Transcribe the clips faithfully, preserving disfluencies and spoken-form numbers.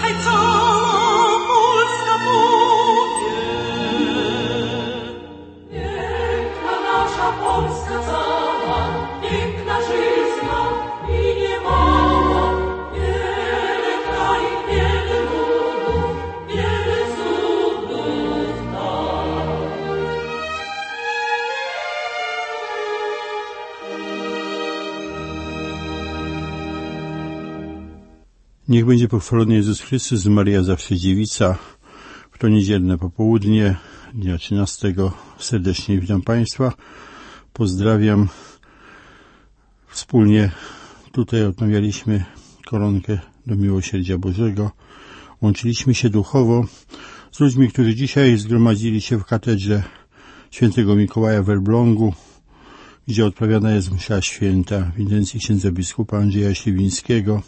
Niech będzie pochwalony Jezus Chrystus, Maria zawsze dziewica. W to niedzielne popołudnie, dnia trzynastego. Serdecznie witam Państwa. Pozdrawiam. Wspólnie tutaj odmawialiśmy koronkę do miłosierdzia Bożego. Łączyliśmy się duchowo z ludźmi, którzy dzisiaj zgromadzili się w katedrze świętego Mikołaja w Elblągu, gdzie odprawiana jest msza święta w intencji księdza biskupa Andrzeja Śliwińskiego,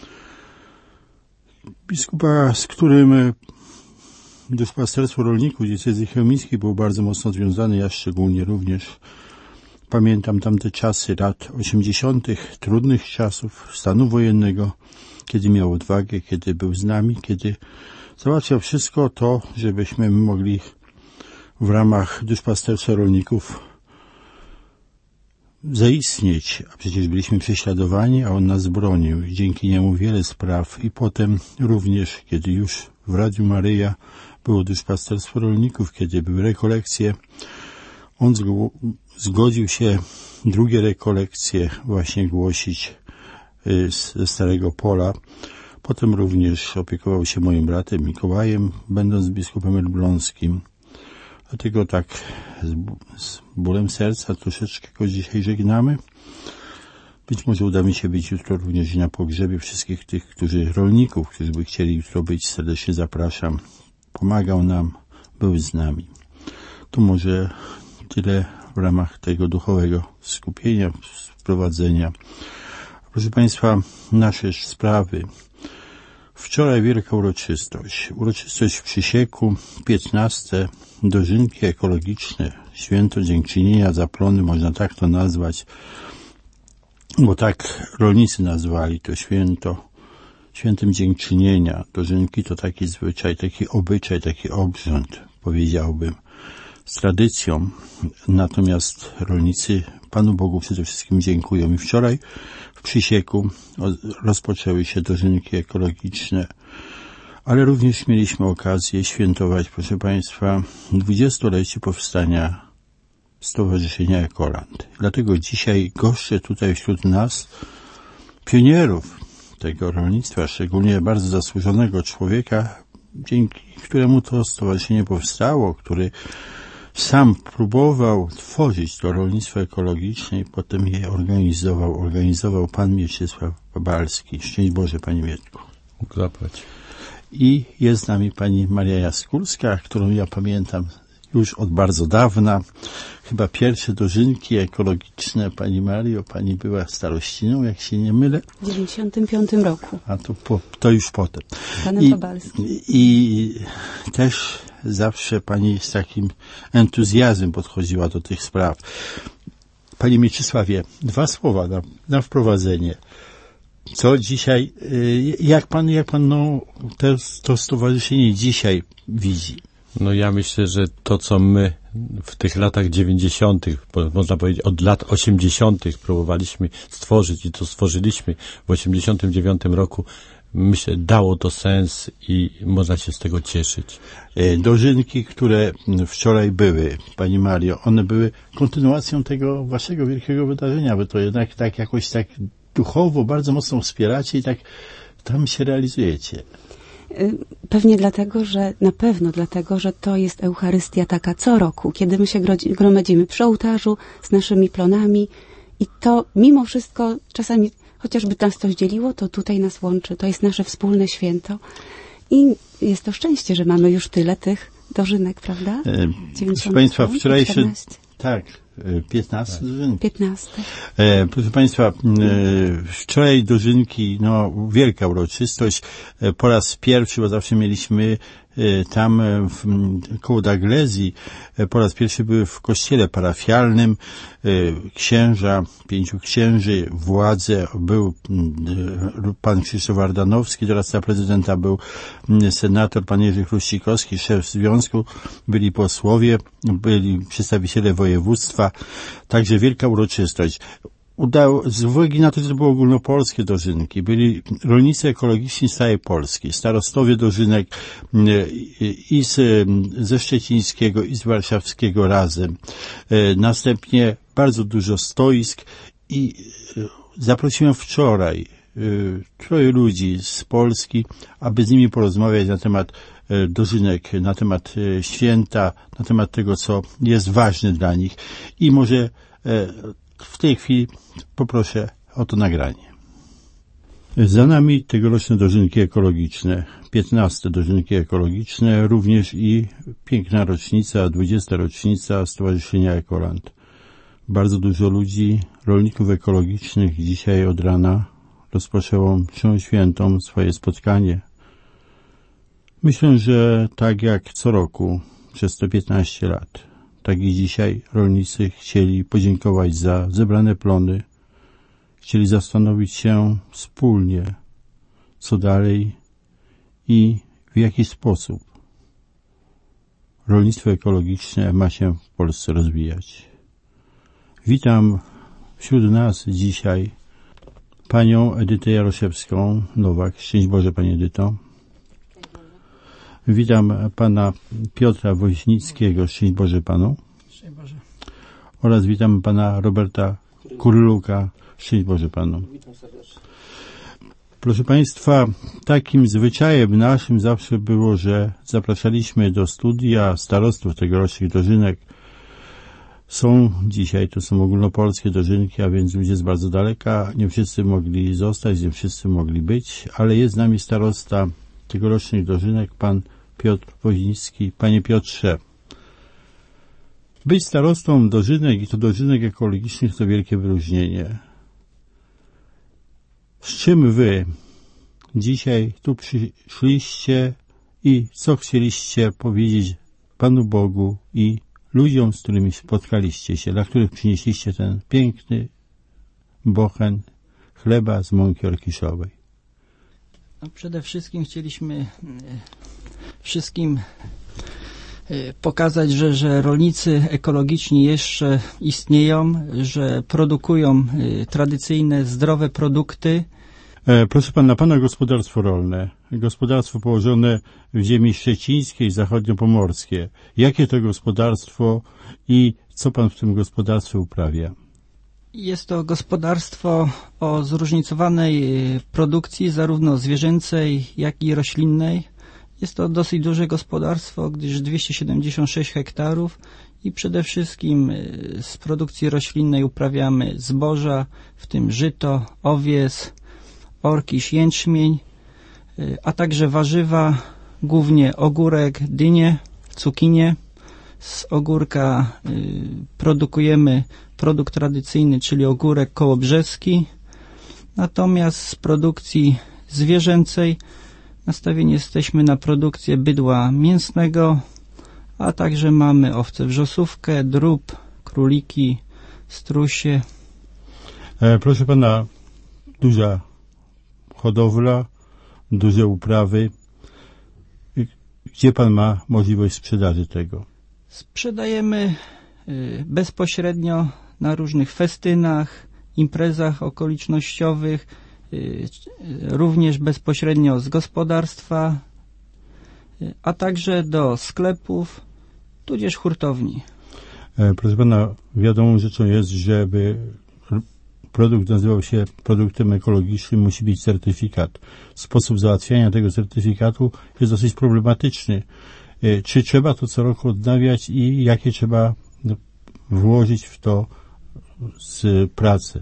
biskupa, z którym duszpasterstwo rolników diecezji chełmińskiej było bardzo mocno związane. Ja szczególnie również pamiętam tamte czasy lat osiemdziesiątych, trudnych czasów stanu wojennego, kiedy miał odwagę, kiedy był z nami, kiedy załatwiał wszystko to, żebyśmy mogli w ramach duszpasterstwa rolników zaistnieć, a przecież byliśmy prześladowani, a on nas bronił i dzięki niemu wiele spraw. I potem również, kiedy już w Radiu Maryja było duszpasterstwo rolników, kiedy były rekolekcje, on zgodził się drugie rekolekcje właśnie głosić ze Starego Pola. Potem również opiekował się moim bratem Mikołajem, będąc biskupem elbląskim. Dlatego tak z, z bólem serca troszeczkę go dzisiaj żegnamy. Być może uda mi się być jutro również na pogrzebie wszystkich tych, którzy rolników, którzy by chcieli jutro być. Serdecznie zapraszam. Pomagał nam, był z nami. To może tyle w ramach tego duchowego skupienia, wprowadzenia. Proszę Państwa, nasze sprawy. Wczoraj wielka uroczystość. Uroczystość w Przysieku, piętnaste dożynki ekologiczne, święto dziękczynienia za plony, można tak to nazwać, bo tak rolnicy nazwali to święto, świętem dziękczynienia. Dożynki to taki zwyczaj, taki obyczaj, taki obrząd, powiedziałbym, z tradycją. Natomiast rolnicy Panu Bogu przede wszystkim dziękują. I wczoraj w Przysieku rozpoczęły się dożynki ekologiczne, ale również mieliśmy okazję świętować, proszę Państwa, dwudziestolecie powstania Stowarzyszenia Ekoland. Dlatego dzisiaj goszczę tutaj wśród nas pionierów tego rolnictwa, szczególnie bardzo zasłużonego człowieka, dzięki któremu to stowarzyszenie powstało, który sam próbował tworzyć to rolnictwo ekologiczne i potem je organizował. Organizował pan Mieczysław Babalski. Szczęść Boże, Panie Mietku. Zapłać. I jest z nami pani Maria Jaskulska, którą ja pamiętam już od bardzo dawna. Chyba pierwsze dożynki ekologiczne Pani Mario, Pani była starościną, jak się nie mylę. W dziewięćdziesiątym piątym roku. A to, po, to już potem. Panem I, Babalskim. I też zawsze Pani z takim entuzjazmem podchodziła do tych spraw. Panie Mieczysławie, dwa słowa na, na wprowadzenie. Co dzisiaj, jak Pan, jak Pan no, to, to stowarzyszenie dzisiaj widzi? No ja myślę, że to, co my w tych latach dziewięćdziesiątych, można powiedzieć od lat osiemdziesiątych próbowaliśmy stworzyć i to stworzyliśmy w osiemdziesiątym dziewiątym roku, myślę, dało to sens i można się z tego cieszyć. Dożynki, które wczoraj były, Pani Mario, one były kontynuacją tego waszego wielkiego wydarzenia, bo to jednak tak jakoś tak duchowo bardzo mocno wspieracie i tak tam się realizujecie. Pewnie dlatego, że, na pewno dlatego, że to jest Eucharystia taka co roku, kiedy my się gromadzimy przy ołtarzu z naszymi plonami i to mimo wszystko czasami, chociażby nas coś dzieliło, to tutaj nas łączy. To jest nasze wspólne święto i jest to szczęście, że mamy już tyle tych dożynek, prawda? Proszę Państwa, wczorajszy... Tak. piętnaste dożynki. piętnaste. E, proszę Państwa, e, wczoraj dożynki, no, wielka uroczystość. E, po raz pierwszy, bo zawsze mieliśmy tam w, koło Daglezji po raz pierwszy były w kościele parafialnym księża, pięciu księży, władze, był pan Krzysztof Ardanowski, doradca prezydenta, był senator, pan Jerzy Chruścikowski, szef związku, byli posłowie, byli przedstawiciele województwa, także wielka uroczystość. Udało, z uwagi na to, że to były ogólnopolskie dożynki, byli rolnicy ekologiczni z całej Polski, starostowie dożynek i z, ze Szczecińskiego, i z Warszawskiego razem. Następnie bardzo dużo stoisk i zaprosiłem wczoraj troje ludzi z Polski, aby z nimi porozmawiać na temat dożynek, na temat święta, na temat tego, co jest ważne dla nich. I może w tej chwili poproszę o to nagranie. Za nami tegoroczne dożynki ekologiczne, piętnaste dożynki ekologiczne, również i piękna rocznica, dwudziesta rocznica Stowarzyszenia Ekoland. Bardzo dużo ludzi, rolników ekologicznych dzisiaj od rana rozpoczęło mszą świętą swoje spotkanie. Myślę, że tak jak co roku przez te piętnaście lat, tak i dzisiaj rolnicy chcieli podziękować za zebrane plony, chcieli zastanowić się wspólnie, co dalej i w jaki sposób rolnictwo ekologiczne ma się w Polsce rozwijać. Witam wśród nas dzisiaj panią Edytę Jaroszewską-Nowak. Szczęść Boże, pani Edyto. Witam pana Piotra Woźnickiego. Szczęść Boże panu. Szczęść Boże. Oraz witam pana Roberta Kurluka. Szczęść Boże panu. Witam serdecznie. Proszę państwa, takim zwyczajem naszym zawsze było, że zapraszaliśmy do studia starostów tegorocznych dożynek. Są dzisiaj, to są ogólnopolskie dożynki, a więc ludzie z bardzo daleka. Nie wszyscy mogli zostać, nie wszyscy mogli być, ale jest z nami starosta tegorocznych dożynek, pan Piotr Woźnicki. Panie Piotrze, być starostą dożynek i to dożynek ekologicznych to wielkie wyróżnienie. Z czym wy dzisiaj tu przyszliście i co chcieliście powiedzieć Panu Bogu i ludziom, z którymi spotkaliście się, dla których przynieśliście ten piękny bochen chleba z mąki orkiszowej? No, przede wszystkim chcieliśmy wszystkim pokazać, że, że rolnicy ekologiczni jeszcze istnieją, że produkują tradycyjne, zdrowe produkty. E, proszę pana, pana gospodarstwo rolne, gospodarstwo położone w ziemi szczecińskiej, zachodniopomorskie. Jakie to gospodarstwo i co pan w tym gospodarstwie uprawia? Jest to gospodarstwo o zróżnicowanej produkcji, zarówno zwierzęcej, jak i roślinnej. Jest to dosyć duże gospodarstwo, gdyż dwieście siedemdziesiąt sześć hektarów i przede wszystkim z produkcji roślinnej uprawiamy zboża, w tym żyto, owies, orkisz, jęczmień, a także warzywa, głównie ogórek, dynie, cukinie. Z ogórka produkujemy produkt tradycyjny, czyli ogórek kołobrzeski. Natomiast z produkcji zwierzęcej nastawieni jesteśmy na produkcję bydła mięsnego, a także mamy owce wrzosówkę, drób, króliki, strusie. E, proszę pana, duża hodowla, duże uprawy. Gdzie pan ma możliwość sprzedaży tego? Sprzedajemy y, bezpośrednio na różnych festynach, imprezach okolicznościowych, y, również bezpośrednio z gospodarstwa, y, a także do sklepów, tudzież hurtowni. E, proszę pana, wiadomą rzeczą jest, żeby produkt nazywał się produktem ekologicznym, musi być certyfikat. Sposób załatwiania tego certyfikatu jest dosyć problematyczny. E, czy trzeba to co roku odnawiać i jakie trzeba włożyć w to z pracy?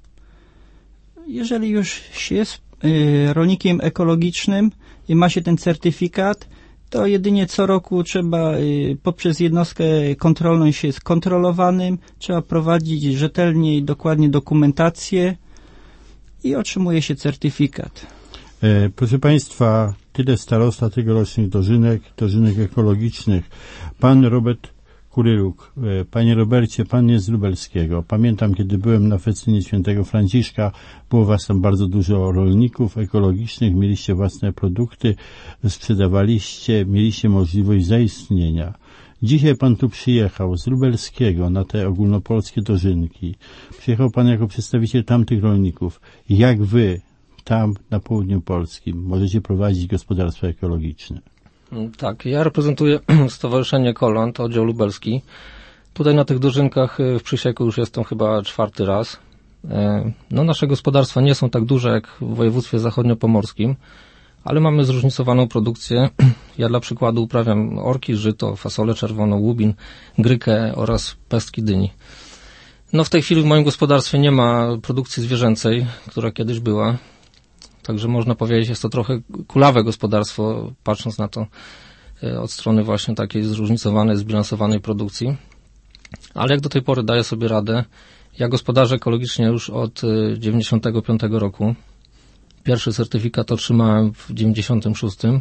Jeżeli już się jest y, rolnikiem ekologicznym i ma się ten certyfikat, to jedynie co roku trzeba y, poprzez jednostkę kontrolną się jest kontrolowanym, trzeba prowadzić rzetelnie i dokładnie dokumentację i otrzymuje się certyfikat. E, proszę państwa, Tyle starosta tegorocznych dożynek, dożynek ekologicznych. Pan Robert Kuryluk. Panie Robercie, pan jest z Lubelskiego. Pamiętam, kiedy byłem na festynie świętego Franciszka, było was tam bardzo dużo rolników ekologicznych, mieliście własne produkty, sprzedawaliście, mieliście możliwość zaistnienia. Dzisiaj pan tu przyjechał z Lubelskiego na te ogólnopolskie dożynki. Przyjechał pan jako przedstawiciel tamtych rolników. Jak wy tam na południu Polski możecie prowadzić gospodarstwo ekologiczne? Tak, ja reprezentuję Stowarzyszenie Kolan, to oddział lubelski. Tutaj na tych dożynkach w Przysieku już jestem chyba czwarty raz. No, nasze gospodarstwa nie są tak duże jak w województwie zachodniopomorskim, ale mamy zróżnicowaną produkcję. Ja dla przykładu uprawiam orki, żyto, fasolę czerwoną, łubin, grykę oraz pestki dyni. No, w tej chwili w moim gospodarstwie nie ma produkcji zwierzęcej, która kiedyś była. Także można powiedzieć, jest to trochę kulawe gospodarstwo, patrząc na to od strony właśnie takiej zróżnicowanej, zbilansowanej produkcji. Ale jak do tej pory daję sobie radę. Ja gospodarzę ekologicznie już od dziewięćdziesiątego piątego roku. Pierwszy certyfikat otrzymałem w dziewięćdziesiątym szóstym.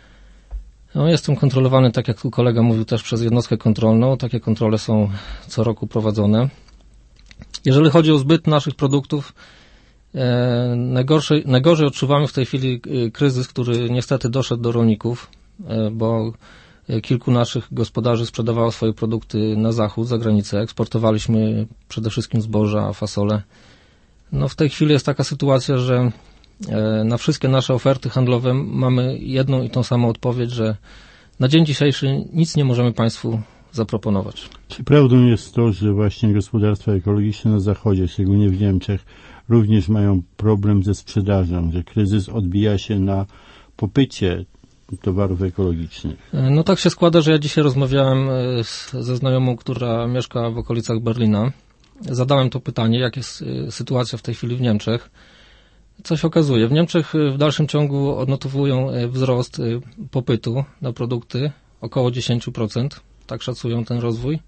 No, jestem kontrolowany, tak jak tu kolega mówił, też przez jednostkę kontrolną. Takie kontrole są co roku prowadzone. Jeżeli chodzi o zbyt naszych produktów, e, najgorszy, najgorzej odczuwamy w tej chwili kryzys, który niestety doszedł do rolników, e, bo kilku naszych gospodarzy sprzedawało swoje produkty na zachód, za granicę. Eksportowaliśmy przede wszystkim zboża, fasole. No, w tej chwili jest taka sytuacja, że e, na wszystkie nasze oferty handlowe mamy jedną i tą samą odpowiedź, że na dzień dzisiejszy nic nie możemy Państwu zaproponować. Czy prawdą jest to, że właśnie gospodarstwa ekologiczne na zachodzie, szczególnie w Niemczech, również mają problem ze sprzedażą, że kryzys odbija się na popycie towarów ekologicznych? No tak się składa, że ja dzisiaj rozmawiałem z, ze znajomą, która mieszka w okolicach Berlina. Zadałem to pytanie, jak jest sytuacja w tej chwili w Niemczech. Co się okazuje? W Niemczech w dalszym ciągu odnotowują wzrost popytu na produkty około dziesięć procent. Tak szacują ten rozwój.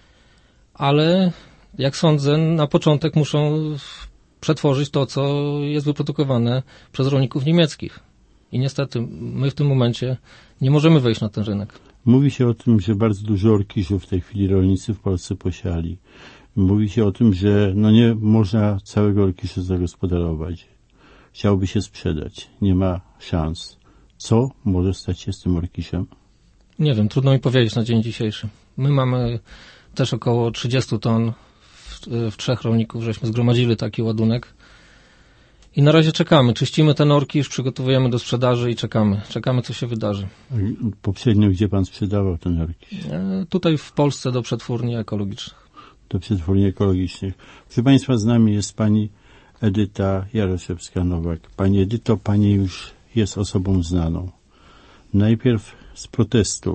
Ale jak sądzę, na początek muszą przetworzyć to, co jest wyprodukowane przez rolników niemieckich. I niestety my w tym momencie nie możemy wejść na ten rynek. Mówi się o tym, że bardzo dużo orkiszów w tej chwili rolnicy w Polsce posiali. Mówi się o tym, że no nie można całego orkiszu zagospodarować. Chciałby się sprzedać. Nie ma szans. Co może stać się z tym orkiszem? Nie wiem, trudno mi powiedzieć na dzień dzisiejszy. My mamy też około trzydzieści ton w, w trzech rolników, żeśmy zgromadzili taki ładunek. I na razie czekamy. Czyścimy ten orkisz, przygotowujemy do sprzedaży i czekamy. Czekamy, co się wydarzy. Poprzednio gdzie pan sprzedawał ten orkisz? E, tutaj w Polsce do przetwórni ekologicznych. Do przetwórni ekologicznych. Proszę Państwa, z nami jest pani Edyta Jaroszewska-Nowak. Pani Edyto, pani już jest osobą znaną. Najpierw z protestu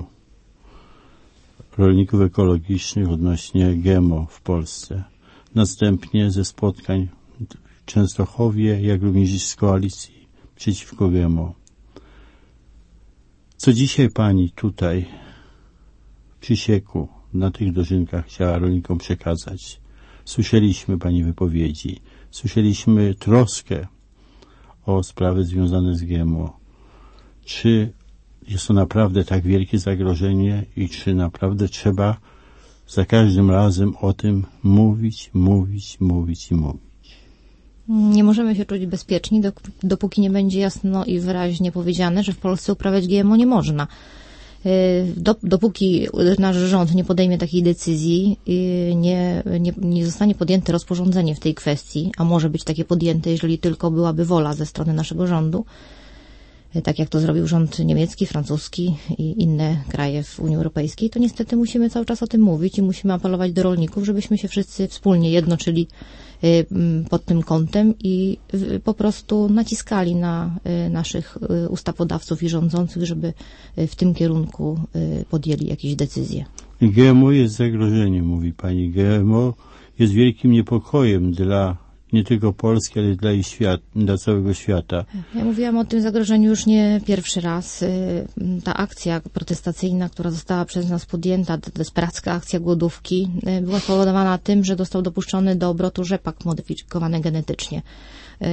rolników ekologicznych odnośnie G M O w Polsce. Następnie ze spotkań w Częstochowie, jak również z koalicji przeciwko G M O. Co dzisiaj pani tutaj w Przysieku na tych dożynkach chciała rolnikom przekazać? Słyszeliśmy pani wypowiedzi, słyszeliśmy troskę o sprawy związane z G M O. Czy jest to naprawdę tak wielkie zagrożenie i czy naprawdę trzeba za każdym razem o tym mówić, mówić, mówić i mówić? Nie możemy się czuć bezpieczni, dopóki nie będzie jasno i wyraźnie powiedziane, że w Polsce uprawiać G M O nie można. Dopóki nasz rząd nie podejmie takiej decyzji, nie, nie, nie zostanie podjęte rozporządzenie w tej kwestii, a może być takie podjęte, jeżeli tylko byłaby wola ze strony naszego rządu, tak jak to zrobił rząd niemiecki, francuski i inne kraje w Unii Europejskiej, to niestety musimy cały czas o tym mówić i musimy apelować do rolników, żebyśmy się wszyscy wspólnie jednoczyli pod tym kątem i po prostu naciskali na naszych ustawodawców i rządzących, żeby w tym kierunku podjęli jakieś decyzje. G M O jest zagrożeniem, mówi pani. G M O jest wielkim niepokojem dla nie tylko Polski, ale dla, i świat, dla całego świata. Ja mówiłam o tym zagrożeniu już nie pierwszy raz. Ta akcja protestacyjna, która została przez nas podjęta, desperacka akcja głodówki, była spowodowana tym, że został dopuszczony do obrotu rzepak modyfikowany genetycznie.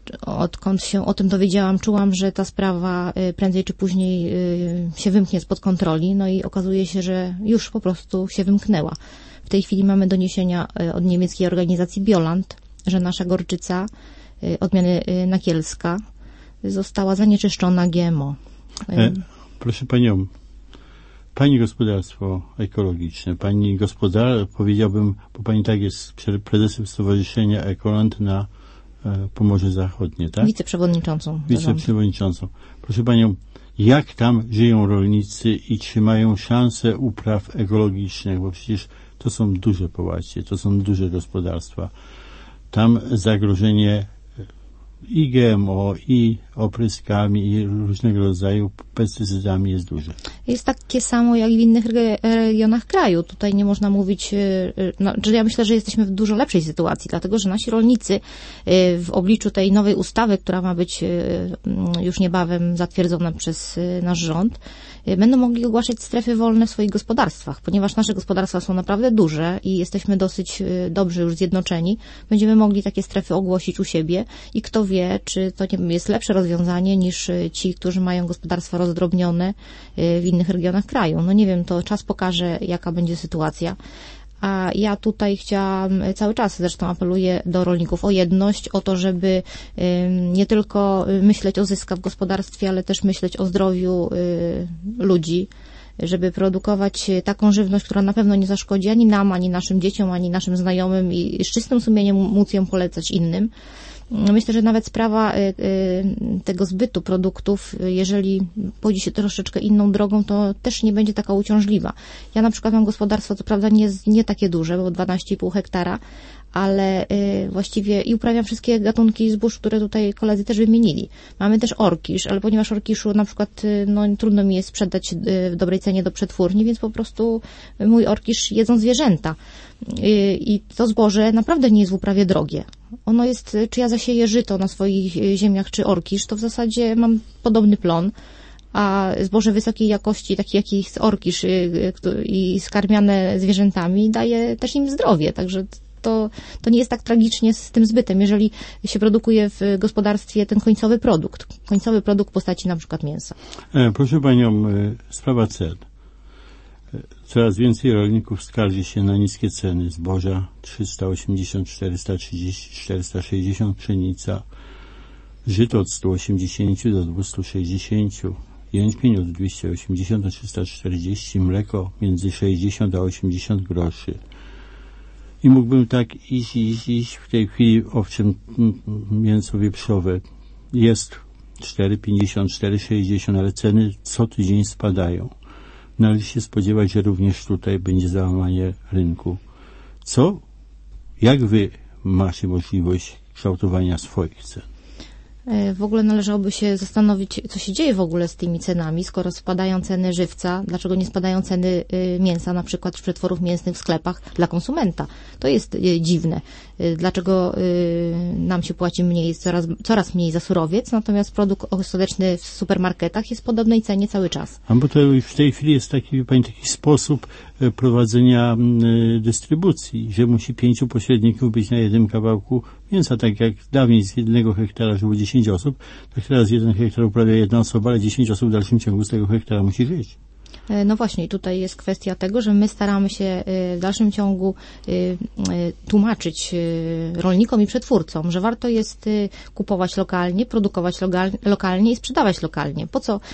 odkąd się o tym dowiedziałam, czułam, że ta sprawa prędzej czy później się wymknie spod kontroli, no i okazuje się, że już po prostu się wymknęła. W tej chwili mamy doniesienia od niemieckiej organizacji Bioland, że nasza gorczyca odmiany nakielska została zanieczyszczona G M O. E, proszę Panią, Pani gospodarstwo ekologiczne, Pani gospodar, powiedziałbym, bo Pani tak jest prezesem Stowarzyszenia Ekoland na e, Pomorze Zachodnie, tak? Wiceprzewodniczącą. Wiceprzewodniczącą. Proszę Panią, jak tam żyją rolnicy i czy mają szansę upraw ekologicznych, bo przecież to są duże połacie, to są duże gospodarstwa. Tam zagrożenie i G M O, i opryskami, i różnego rodzaju pestycydami jest duże. Jest takie samo jak w innych regionach kraju. Tutaj nie można mówić, no, że ja myślę, że jesteśmy w dużo lepszej sytuacji, dlatego że nasi rolnicy w obliczu tej nowej ustawy, która ma być już niebawem zatwierdzona przez nasz rząd, będą mogli ogłaszać strefy wolne w swoich gospodarstwach, ponieważ nasze gospodarstwa są naprawdę duże i jesteśmy dosyć dobrze już zjednoczeni. Będziemy mogli takie strefy ogłosić u siebie i kto wie, czy to nie jest lepsze rozwiązanie niż ci, którzy mają gospodarstwa rozdrobnione w innych regionach kraju. No nie wiem, to czas pokaże, jaka będzie sytuacja. A ja tutaj chciałam, cały czas zresztą apeluję do rolników o jedność, o to, żeby nie tylko myśleć o zyskach w gospodarstwie, ale też myśleć o zdrowiu ludzi, żeby produkować taką żywność, która na pewno nie zaszkodzi ani nam, ani naszym dzieciom, ani naszym znajomym i z czystym sumieniem móc ją polecać innym. Myślę, że nawet sprawa tego zbytu produktów, jeżeli pójdzie się troszeczkę inną drogą, to też nie będzie taka uciążliwa. Ja na przykład mam gospodarstwo, co prawda nie, nie takie duże, bo dwanaście i pół hektara, ale właściwie i uprawiam wszystkie gatunki zbóż, które tutaj koledzy też wymienili. Mamy też orkisz, ale ponieważ orkiszu na przykład no, trudno mi jest sprzedać w dobrej cenie do przetwórni, więc po prostu mój orkisz jedzą zwierzęta. I to zboże naprawdę nie jest w uprawie drogie. Ono jest, czy ja zasieję żyto na swoich ziemiach, czy orkisz, to w zasadzie mam podobny plon, a zboże wysokiej jakości, takie jak jest orkisz i skarmiane zwierzętami, daje też im zdrowie, także to, to nie jest tak tragicznie z tym zbytem, jeżeli się produkuje w gospodarstwie ten końcowy produkt, końcowy produkt w postaci na przykład mięsa. E, proszę Panią, sprawa cen. Coraz więcej rolników skarży się na niskie ceny zboża trzysta osiemdziesiąt, czterysta trzydzieści, czterysta sześćdziesiąt, pszenica, żyto od sto osiemdziesiąt do dwieście sześćdziesiąt, jęczmień od dwieście osiemdziesiąt do trzysta czterdzieści, mleko między sześćdziesiąt a osiemdziesiąt groszy. I mógłbym tak iść, iść, iść. W tej chwili, owszem, mięso wieprzowe jest cztery pięćdziesiąt, cztery sześćdziesiąt, ale ceny co tydzień spadają. Należy się spodziewać, że również tutaj będzie załamanie rynku. Co, jak wy macie możliwość kształtowania swoich cen? W ogóle należałoby się zastanowić, co się dzieje w ogóle z tymi cenami, skoro spadają ceny żywca, dlaczego nie spadają ceny mięsa, na przykład przetworów mięsnych w sklepach dla konsumenta. To jest dziwne. Dlaczego nam się płaci mniej, coraz, coraz mniej za surowiec, natomiast produkt ostateczny w supermarketach jest w podobnej cenie cały czas. A bo to w tej chwili jest taki, wie pani, taki sposób prowadzenia dystrybucji, że musi pięciu pośredników być na jednym kawałku mięsa, tak jak dawniej z jednego hektara żyło dziesięć osób, tak teraz jeden hektar uprawia jedna osoba, ale dziesięć osób w dalszym ciągu z tego hektara musi żyć. No właśnie, tutaj jest kwestia tego, że my staramy się w dalszym ciągu tłumaczyć rolnikom i przetwórcom, że warto jest kupować lokalnie, produkować lokalnie i sprzedawać lokalnie. Po co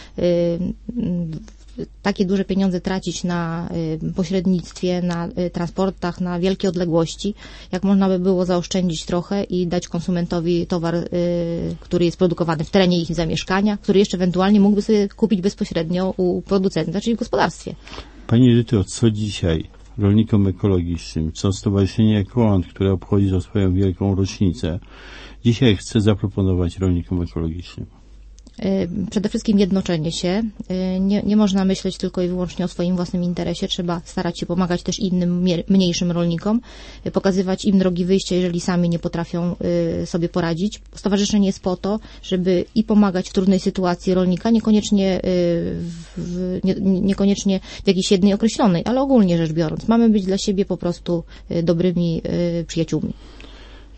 takie duże pieniądze tracić na pośrednictwie, na transportach, na wielkie odległości, jak można by było zaoszczędzić trochę i dać konsumentowi towar, który jest produkowany w terenie ich zamieszkania, który jeszcze ewentualnie mógłby sobie kupić bezpośrednio u producenta, czyli w gospodarstwie. Pani Edyto, co dzisiaj rolnikom ekologicznym, co Stowarzyszenie Ekoland, które obchodzi to swoją wielką rocznicę, dzisiaj chce zaproponować rolnikom ekologicznym? Przede wszystkim jednoczenie się. Nie, nie można myśleć tylko i wyłącznie o swoim własnym interesie. Trzeba starać się pomagać też innym, mniejszym rolnikom, pokazywać im drogi wyjścia, jeżeli sami nie potrafią sobie poradzić. Stowarzyszenie jest po to, żeby i pomagać w trudnej sytuacji rolnika, niekoniecznie w, nie, niekoniecznie w jakiejś jednej określonej, ale ogólnie rzecz biorąc. Mamy być dla siebie po prostu dobrymi przyjaciółmi.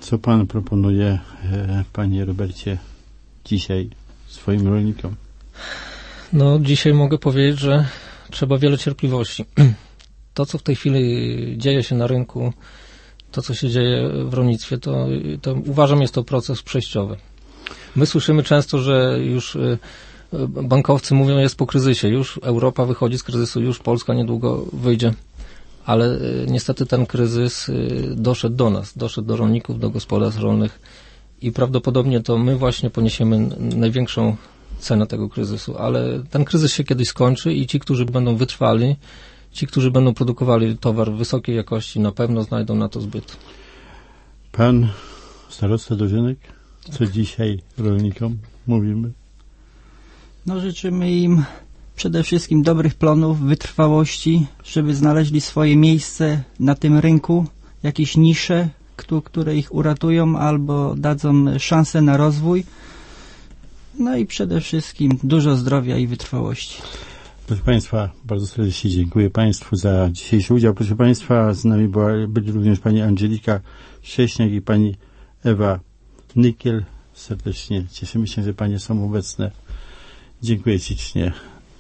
Co pan proponuje, e, panie Robercie, dzisiaj swoim rolnikom? No, dzisiaj mogę powiedzieć, że trzeba wiele cierpliwości. To, co w tej chwili dzieje się na rynku, to, co się dzieje w rolnictwie, to, to uważam, jest to proces przejściowy. My słyszymy często, że już bankowcy mówią, jest po kryzysie, już Europa wychodzi z kryzysu, już Polska niedługo wyjdzie, ale niestety ten kryzys doszedł do nas, doszedł do rolników, do gospodarstw rolnych i prawdopodobnie to my właśnie poniesiemy największą cenę tego kryzysu, ale ten kryzys się kiedyś skończy i ci, którzy będą wytrwali, ci, którzy będą produkowali towar wysokiej jakości, na pewno znajdą na to zbyt. Pan starosta Dożynek, co dzisiaj rolnikom mówimy? No, życzymy im przede wszystkim dobrych plonów, wytrwałości, żeby znaleźli swoje miejsce na tym rynku, jakieś nisze, które ich uratują albo dadzą szansę na rozwój. No i przede wszystkim dużo zdrowia i wytrwałości. Proszę Państwa, bardzo serdecznie dziękuję Państwu za dzisiejszy udział. Proszę Państwa, z nami była, byli również Pani Angelika Szcześniak i Pani Ewa Nykiel. Serdecznie cieszymy się, że Panie są obecne. Dziękuję ślicznie.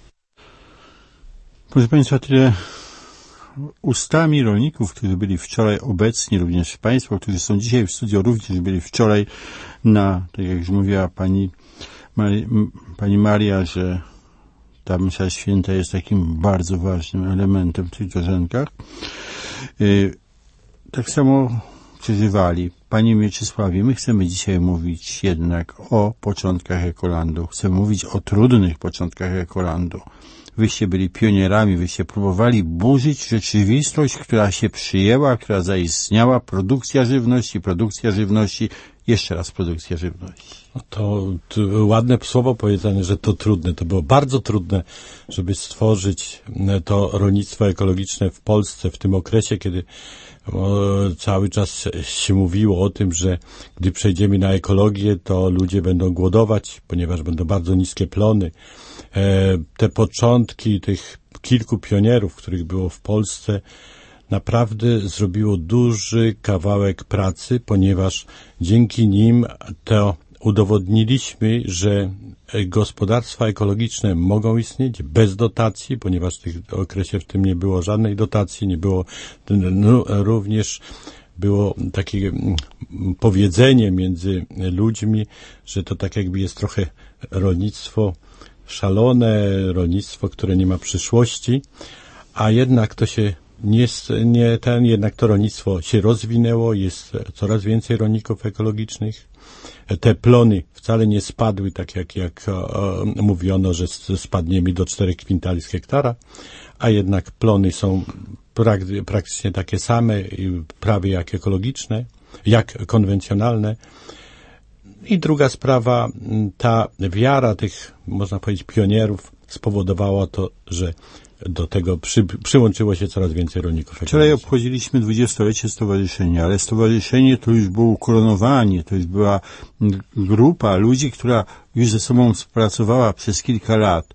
Proszę Państwa, tyle ustami rolników, którzy byli wczoraj obecni, również Państwo, którzy są dzisiaj w studiu, również byli wczoraj na, tak jak już mówiła Pani, Mari, Pani Maria, że ta msza święta jest takim bardzo ważnym elementem w tych dorzenkach. Yy, tak samo przeżywali. Panie Mieczysławie, my chcemy dzisiaj mówić jednak o początkach Ekolandu. Chcemy mówić o trudnych początkach Ekolandu. Wyście byli pionierami, wyście próbowali burzyć rzeczywistość, która się przyjęła, która zaistniała, produkcja żywności, produkcja żywności, jeszcze raz produkcja żywności. To, to ładne słowo powiedziane, że to trudne. To było bardzo trudne, żeby stworzyć to rolnictwo ekologiczne w Polsce w tym okresie, kiedy o, cały czas się mówiło o tym, że gdy przejdziemy na ekologię, to ludzie będą głodować, ponieważ będą bardzo niskie plony. E, te początki tych kilku pionierów, których było w Polsce, naprawdę zrobiło duży kawałek pracy, ponieważ dzięki nim to udowodniliśmy, że gospodarstwa ekologiczne mogą istnieć bez dotacji, ponieważ w tym okresie w tym nie było żadnej dotacji, nie było no, również było takie powiedzenie między ludźmi, że to tak jakby jest trochę rolnictwo szalone, rolnictwo, które nie ma przyszłości, a jednak to się nie, nie ten, jednak to rolnictwo się rozwinęło, jest coraz więcej rolników ekologicznych. Te plony wcale nie spadły, tak jak, jak e, mówiono, że spadniemy do czterech kwintali z hektara, a jednak plony są prak, praktycznie takie same, prawie jak ekologiczne, jak konwencjonalne. I druga sprawa, ta wiara tych, można powiedzieć, pionierów spowodowała to, że do tego przy, przyłączyło się coraz więcej rolników. Wczoraj obchodziliśmy dwudziestolecie stowarzyszenia, ale stowarzyszenie to już było ukoronowanie, to już była grupa ludzi, która już ze sobą współpracowała przez kilka lat.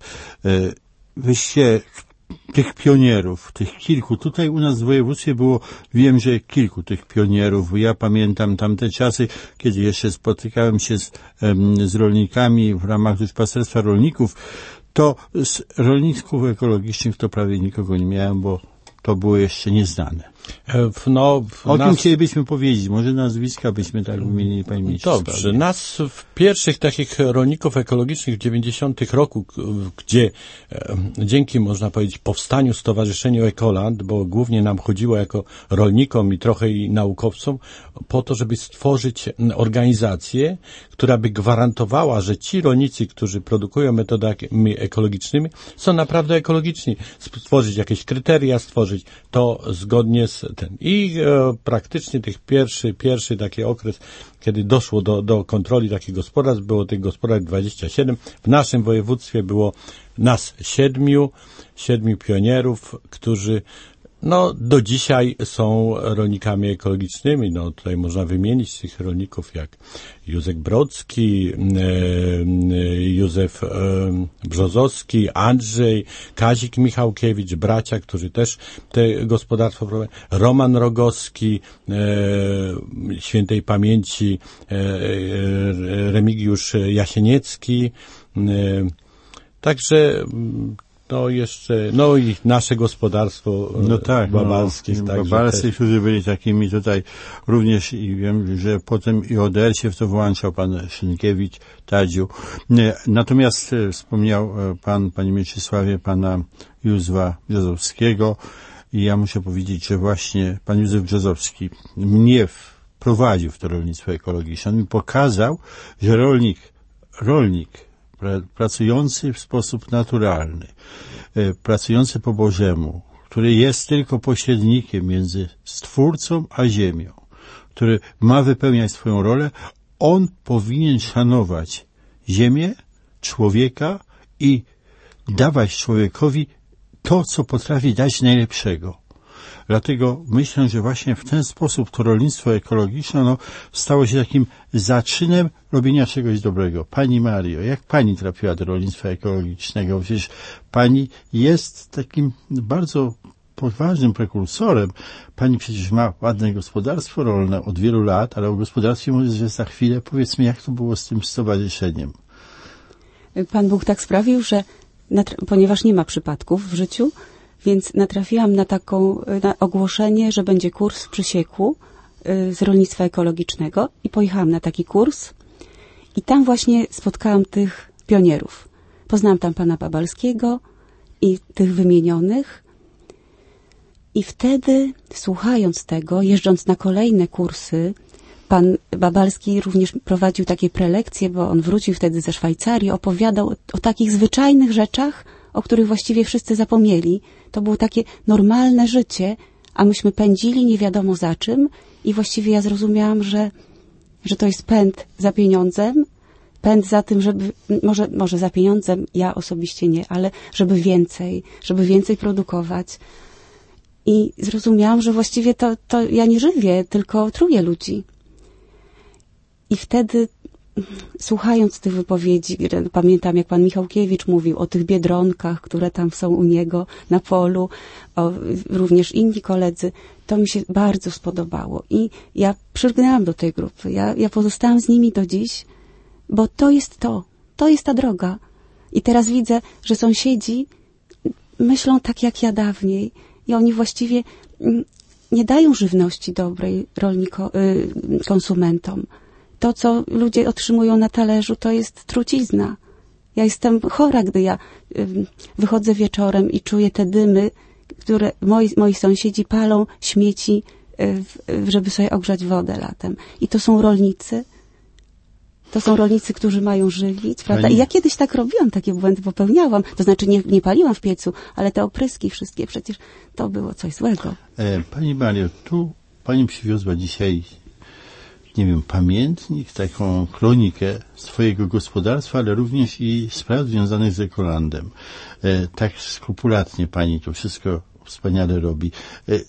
Wyście tych pionierów, tych kilku, tutaj u nas w województwie było, wiem, że kilku tych pionierów, bo ja pamiętam tamte czasy, kiedy jeszcze spotykałem się z, z rolnikami w ramach duszpasterstwa rolników, to z rolników ekologicznych to prawie nikogo nie miałem, bo to było jeszcze nieznane. No, o nas... tym chcielibyśmy powiedzieć. Może nazwiska byśmy tak wymienili, panie ministrze. Dobrze. Nas w pierwszych takich rolników ekologicznych w dziewięćdziesiątych roku, gdzie e, dzięki, można powiedzieć, powstaniu Stowarzyszenia Ekoland, bo głównie nam chodziło jako rolnikom i trochę i naukowcom, po to, żeby stworzyć organizację, która by gwarantowała, że ci rolnicy, którzy produkują metodami ekologicznymi, są naprawdę ekologiczni. Stworzyć jakieś kryteria, stworzyć to zgodnie z tym. I e, praktycznie tych pierwszy, pierwszy taki okres, kiedy doszło do, do kontroli takich gospodarstw, było tych gospodarstw dwadzieścia siedem. W naszym województwie było nas siedmiu, siedmiu pionierów, którzy no, do dzisiaj są rolnikami ekologicznymi. No, tutaj można wymienić tych rolników jak Józef Brodzki, Józef Brzozowski, Andrzej, Kazik Michałkiewicz, bracia, którzy też te gospodarstwo prowadzą, Roman Rogowski, świętej pamięci Remigiusz Jasieniecki. Także no jeszcze, no i nasze gospodarstwo no tak, babalskie. No, także babalskie, którzy byli takimi tutaj również i wiem, że potem i O D R się w to włączał, pan Szynkiewicz, Tadziu. Natomiast wspomniał pan, panie Mieczysławie, pana Józefa Brzozowskiego i ja muszę powiedzieć, że właśnie pan Józef Brzozowski mnie wprowadził w to rolnictwo ekologiczne. On mi pokazał, że rolnik, rolnik pracujący w sposób naturalny, pracujący po Bożemu, który jest tylko pośrednikiem między Stwórcą a ziemią, który ma wypełniać swoją rolę, on powinien szanować ziemię, człowieka i dawać człowiekowi to, co potrafi dać najlepszego. Dlatego myślę, że właśnie w ten sposób to rolnictwo ekologiczne no, stało się takim zaczynem robienia czegoś dobrego. Pani Mario, jak pani trafiła do rolnictwa ekologicznego? Przecież pani jest takim bardzo poważnym prekursorem. Pani przecież ma ładne gospodarstwo rolne od wielu lat, ale o gospodarstwie może że za chwilę. Powiedzmy, jak to było z tym stowarzyszeniem? Pan Bóg tak sprawił, że ponieważ nie ma przypadków w życiu, więc natrafiłam na taką na ogłoszenie, że będzie kurs w Przysieku y, z rolnictwa ekologicznego i pojechałam na taki kurs i tam właśnie spotkałam tych pionierów. Poznałam tam pana Babalskiego i tych wymienionych i wtedy, słuchając tego, jeżdżąc na kolejne kursy, pan Babalski również prowadził takie prelekcje, bo on wrócił wtedy ze Szwajcarii, opowiadał o, o takich zwyczajnych rzeczach, o których właściwie wszyscy zapomnieli. To było takie normalne życie, a myśmy pędzili nie wiadomo za czym i właściwie ja zrozumiałam, że, że to jest pęd za pieniądzem, pęd za tym, żeby, może, może za pieniądzem, ja osobiście nie, ale żeby więcej, żeby więcej produkować. I zrozumiałam, że właściwie to, to ja nie żywię, tylko truję ludzi. I wtedy słuchając tych wypowiedzi, pamiętam jak pan Michałkiewicz mówił o tych biedronkach, które tam są u niego na polu, o, również inni koledzy, to mi się bardzo spodobało i ja przylgnęłam do tej grupy. Ja, ja pozostałam z nimi do dziś, bo to jest to, to jest ta droga. I teraz widzę, że sąsiedzi myślą tak jak ja dawniej i oni właściwie nie dają żywności dobrej rolniko, y, konsumentom. To, co ludzie otrzymują na talerzu, to jest trucizna. Ja jestem chora, gdy ja y, wychodzę wieczorem i czuję te dymy, które moi, moi sąsiedzi palą śmieci, y, żeby sobie ogrzać wodę latem. I to są rolnicy. To są rolnicy, którzy mają żywić, prawda? Pani... I ja kiedyś tak robiłam, takie błędy popełniałam. To znaczy nie, nie paliłam w piecu, ale te opryski wszystkie, przecież to było coś złego. E, pani Mario, tu pani przywiozła dzisiaj, nie wiem, pamiętnik, taką kronikę swojego gospodarstwa, ale również i spraw związanych z Ekolandem. E, tak skrupulatnie pani to wszystko wspaniale robi. E,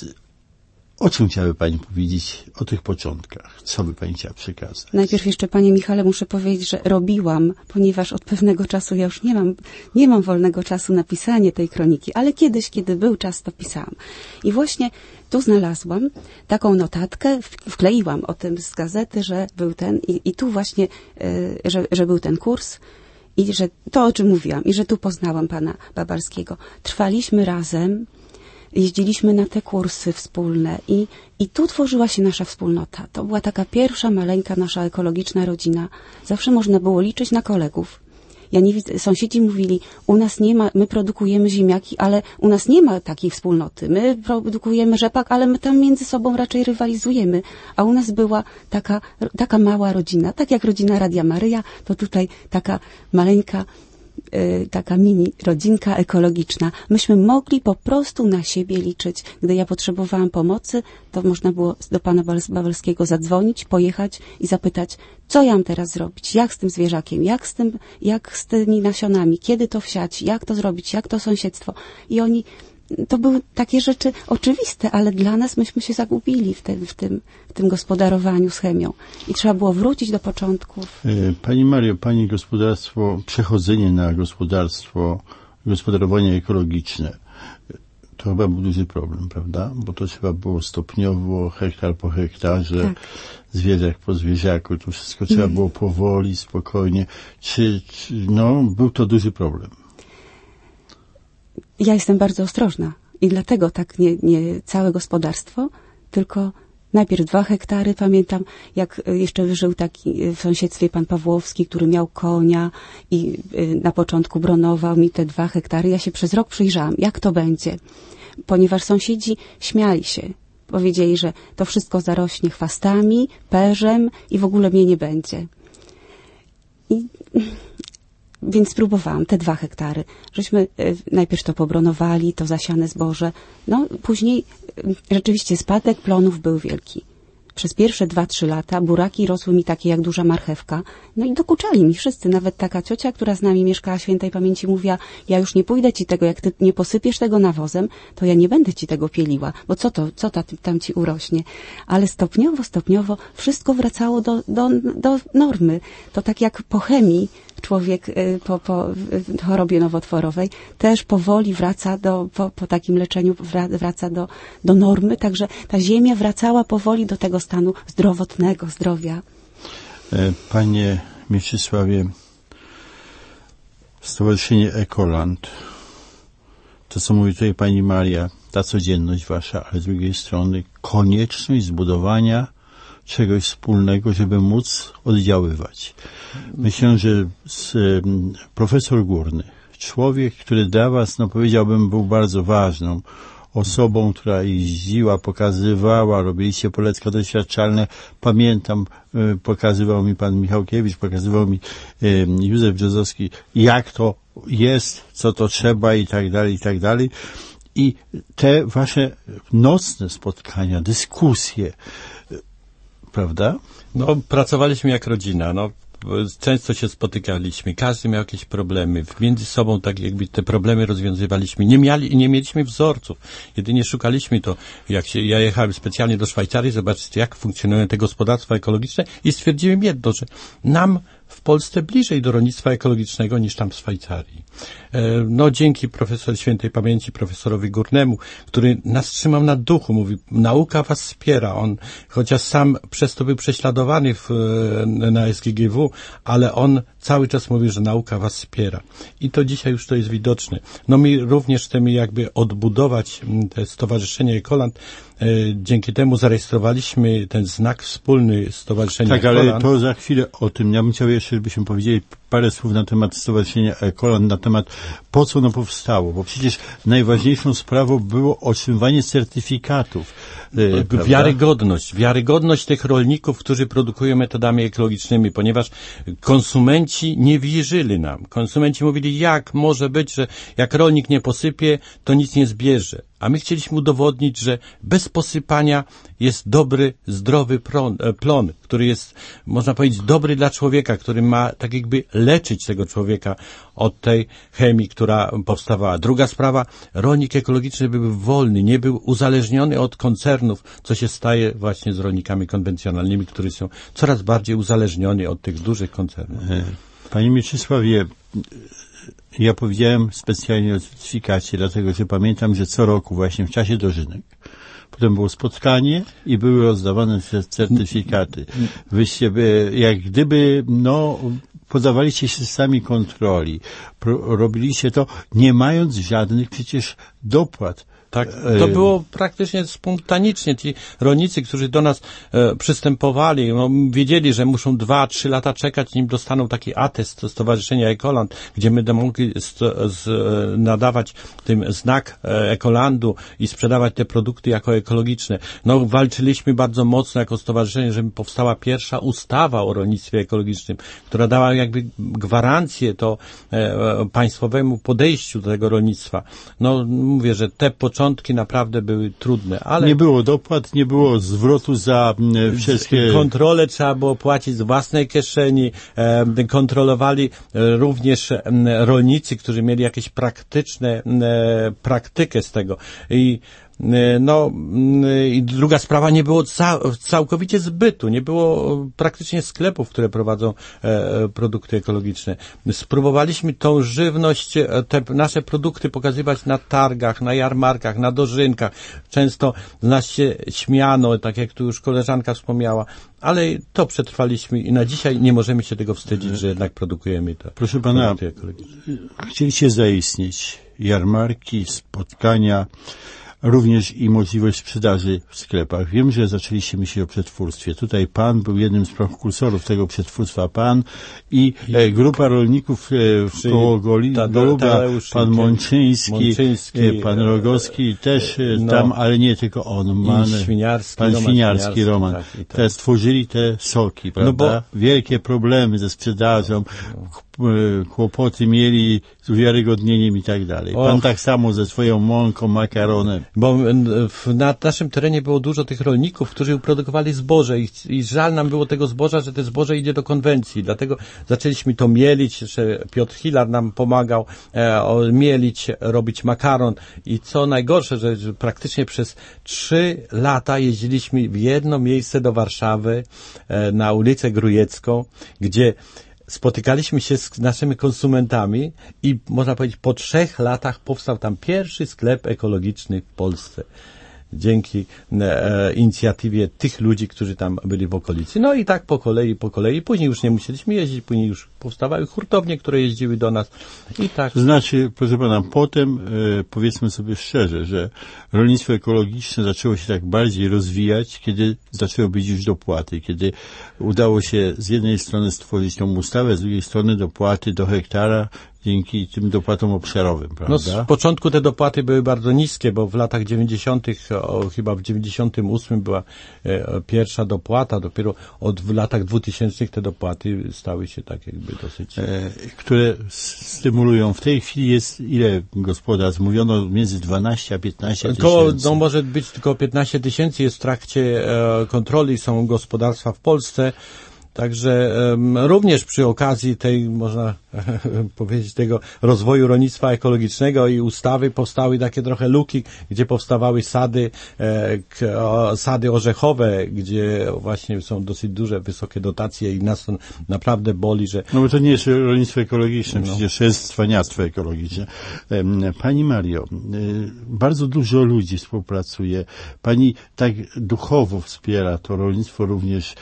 O czym chciałaby pani powiedzieć o tych początkach? Co by pani chciała przekazać? Najpierw jeszcze, panie Michale, muszę powiedzieć, że robiłam, ponieważ od pewnego czasu ja już nie mam, nie mam wolnego czasu na pisanie tej kroniki, ale kiedyś, kiedy był czas, to pisałam. I właśnie tu znalazłam taką notatkę, wkleiłam o tym z gazety, że był ten, i, i tu właśnie, y, że, że był ten kurs, i że to, o czym mówiłam, i że tu poznałam pana Babalskiego. Trwaliśmy razem, jeździliśmy na te kursy wspólne i, i tu tworzyła się nasza wspólnota. To była taka pierwsza, maleńka nasza ekologiczna rodzina. Zawsze można było liczyć na kolegów. Ja nie widzę, sąsiedzi mówili, u nas nie ma, my produkujemy ziemniaki, ale u nas nie ma takiej wspólnoty. My produkujemy rzepak, ale my tam między sobą raczej rywalizujemy. A u nas była taka, taka mała rodzina, tak jak rodzina Radia Maryja, to tutaj taka maleńka, taka mini rodzinka ekologiczna. Myśmy mogli po prostu na siebie liczyć. Gdy ja potrzebowałam pomocy, to można było do pana Babalskiego zadzwonić, pojechać i zapytać, co ja mam teraz zrobić, jak z tym zwierzakiem, jak z tym, jak z tymi nasionami, kiedy to wsiać, jak to zrobić, jak to sąsiedztwo. I oni to były takie rzeczy oczywiste, ale dla nas myśmy się zagubili w, te, w, tym, w tym gospodarowaniu z chemią. I trzeba było wrócić do początków. Pani Mario, Pani gospodarstwo, przechodzenie na gospodarstwo, gospodarowanie ekologiczne, to chyba był duży problem, prawda? Bo to trzeba było stopniowo, hektar po hektarze, tak. zwierzak po zwierzaku, to wszystko trzeba było powoli, spokojnie. Czy, czy, no, był to duży problem? Ja jestem bardzo ostrożna i dlatego tak nie, nie całe gospodarstwo, tylko najpierw dwa hektary. Pamiętam, jak jeszcze żył taki w sąsiedztwie pan Pawłowski, który miał konia i na początku bronował mi te dwa hektary. Ja się przez rok przyjrzałam, jak to będzie, ponieważ sąsiedzi śmiali się. Powiedzieli, że to wszystko zarośnie chwastami, perzem i w ogóle mnie nie będzie. I... Więc spróbowałam te dwa hektary. Żeśmy najpierw to pobronowali, to zasiane zboże. No, później rzeczywiście spadek plonów był wielki. Przez pierwsze dwa, trzy lata buraki rosły mi takie jak duża marchewka. No i dokuczali mi wszyscy. Nawet taka ciocia, która z nami mieszkała świętej pamięci, mówiła, ja już nie pójdę ci tego, jak ty nie posypiesz tego nawozem, to ja nie będę ci tego pieliła, bo co to, co ta, tam ci urośnie. Ale stopniowo, stopniowo wszystko wracało do, do, do normy. To tak jak po chemii człowiek po, po chorobie nowotworowej też powoli wraca do, po, po takim leczeniu wraca do, do normy, także ta ziemia wracała powoli do tego stanu zdrowotnego, zdrowia. Panie Mieczysławie, Stowarzyszenie Ekoland, to co mówi tutaj pani Maria, ta codzienność wasza, ale z drugiej strony konieczność zbudowania czegoś wspólnego, żeby móc oddziaływać. Myślę, że z, um, profesor Górny, człowiek, który dla was, no powiedziałbym, był bardzo ważną osobą, która jeździła, pokazywała, robiliście polecenia doświadczalne. Pamiętam, y, pokazywał mi pan Michałkiewicz, pokazywał mi y, Józef Brzozowski, jak to jest, co to trzeba i tak dalej, i tak dalej. I te wasze nocne spotkania, dyskusje, prawda? No, pracowaliśmy jak rodzina, no. Często się spotykaliśmy, każdy miał jakieś problemy, między sobą tak jakby te problemy rozwiązywaliśmy. Nie, miali, nie mieliśmy wzorców, jedynie szukaliśmy to. Jak się, ja jechałem specjalnie do Szwajcarii, zobaczyć jak funkcjonują te gospodarstwa ekologiczne i stwierdziłem jedno, że nam w Polsce bliżej do rolnictwa ekologicznego niż tam w Szwajcarii. No dzięki profesor świętej pamięci, profesorowi Górnemu, który nas trzymał na duchu, mówi, nauka was wspiera. On, chociaż sam przez to był prześladowany w, na S G G W, ale on cały czas mówi, że nauka was wspiera. I to dzisiaj już to jest widoczne. No my również chcemy jakby odbudować te Stowarzyszenie Ekoland. Dzięki temu zarejestrowaliśmy ten znak wspólny Stowarzyszenia Tak, Ekoland. ale to za chwilę o tym. Ja bym chciał jeszcze, żebyśmy powiedzieli parę słów na temat Stowarzyszenia Ekoland, na temat po co ono powstało, bo przecież najważniejszą sprawą było otrzymywanie certyfikatów. Yy, wiarygodność, wiarygodność tych rolników, którzy produkują metodami ekologicznymi, ponieważ konsumenci nie wierzyli nam. Konsumenci mówili, jak może być, że jak rolnik nie posypie, to nic nie zbierze. A my chcieliśmy udowodnić, że bez posypania jest dobry, zdrowy plon, plon, który jest, można powiedzieć, dobry dla człowieka, który ma tak jakby leczyć tego człowieka od tej chemii, która powstawała. Druga sprawa, rolnik ekologiczny był wolny, nie był uzależniony od koncernów, co się staje właśnie z rolnikami konwencjonalnymi, którzy są coraz bardziej uzależnioni od tych dużych koncernów. Panie Mieczysławie, ja powiedziałem specjalnie o certyfikacie, dlatego że pamiętam, że co roku właśnie w czasie dożynek potem było spotkanie i były rozdawane certyfikaty. Wyście by, jak gdyby, no, podawaliście się sami kontroli. Pro, robiliście to, nie mając żadnych przecież dopłat. Tak, to było praktycznie spontanicznie. Ci rolnicy, którzy do nas e, przystępowali, no, wiedzieli, że muszą dwa, trzy lata czekać, nim dostaną taki atest Stowarzyszenia Ekoland, gdzie my mogli st- z, e, nadawać tym znak e, Ekolandu i sprzedawać te produkty jako ekologiczne. No, walczyliśmy bardzo mocno jako stowarzyszenie, żeby powstała pierwsza ustawa o rolnictwie ekologicznym, która dała jakby gwarancję to e, państwowemu podejściu do tego rolnictwa. No, mówię, że te początki początki naprawdę były trudne, ale... Nie było dopłat, nie było zwrotu za e, wszystkie... Kontrole trzeba było płacić z własnej kieszeni, e, kontrolowali e, również e, rolnicy, którzy mieli jakieś praktyczne e, praktykę z tego. I No i druga sprawa, nie było ca całkowicie zbytu, nie było praktycznie sklepów, które prowadzą e, produkty ekologiczne. Spróbowaliśmy tą żywność, te nasze produkty pokazywać na targach, na jarmarkach, na dożynkach. Często z nas się śmiano, tak jak tu już koleżanka wspomniała, ale to przetrwaliśmy i na dzisiaj nie możemy się tego wstydzić, że jednak produkujemy to. Proszę pana, chcieliście zaistnieć jarmarki, spotkania, również i możliwość sprzedaży w sklepach. Wiem, że zaczęliście myśleć o przetwórstwie. Tutaj pan był jednym z prekursorów tego przetwórstwa. Pan i e, grupa rolników e, koło Goli, ta, Goluba, pan Mączyński, Mączyński e, pan Rogowski też e, no, tam, ale nie tylko on. Man, Świniarski, pan Roman Świniarski, Roman. Tak, tak. Te stworzyli te soki, prawda? No bo wielkie problemy ze sprzedażą, kłopoty mieli z uwiarygodnieniem i tak dalej. Pan Och. tak samo ze swoją mąką, makaronem. Bo w, na naszym terenie było dużo tych rolników, którzy produkowali zboże i, i żal nam było tego zboża, że te zboże idzie do konwencji. Dlatego zaczęliśmy to mielić, jeszcze Piotr Hilar nam pomagał e, o, mielić, robić makaron i co najgorsze, że, że praktycznie przez trzy lata jeździliśmy w jedno miejsce do Warszawy, e, na ulicę Grujecką, gdzie spotykaliśmy się z naszymi konsumentami i można powiedzieć po trzech latach powstał tam pierwszy sklep ekologiczny w Polsce. Dzięki e, inicjatywie tych ludzi, którzy tam byli w okolicy. No i tak po kolei, po kolei. Później już nie musieliśmy jeździć, później już powstawały hurtownie, które jeździły do nas. I tak. To znaczy, proszę pana, potem e, powiedzmy sobie szczerze, że rolnictwo ekologiczne zaczęło się tak bardziej rozwijać, kiedy zaczęły być już dopłaty, kiedy udało się z jednej strony stworzyć tą ustawę, z drugiej strony dopłaty do hektara, dzięki tym dopłatom obszarowym, prawda? No z początku te dopłaty były bardzo niskie, bo w latach dziewięćdziesiątych, o, chyba w dziewięćdziesiątym ósmym była e, pierwsza dopłata, dopiero od w latach dwutysięcznych te dopłaty stały się tak jakby dosyć... E, które stymulują. W tej chwili jest ile gospodarstw? Mówiono między dwanaście a piętnaście tysięcy. Koło, no może być tylko piętnaście tysięcy, jest w trakcie e, kontroli, są gospodarstwa w Polsce. Także um, również przy okazji tej, można powiedzieć, tego rozwoju rolnictwa ekologicznego i ustawy powstały takie trochę luki, gdzie powstawały sady, e, k, o, sady orzechowe, gdzie właśnie są dosyć duże, wysokie dotacje i nas to naprawdę boli, że... No bo to nie jest rolnictwo ekologiczne, no. Przecież jest cwaniactwo ekologiczne. Pani Mario, bardzo dużo ludzi współpracuje. Pani tak duchowo wspiera to rolnictwo również.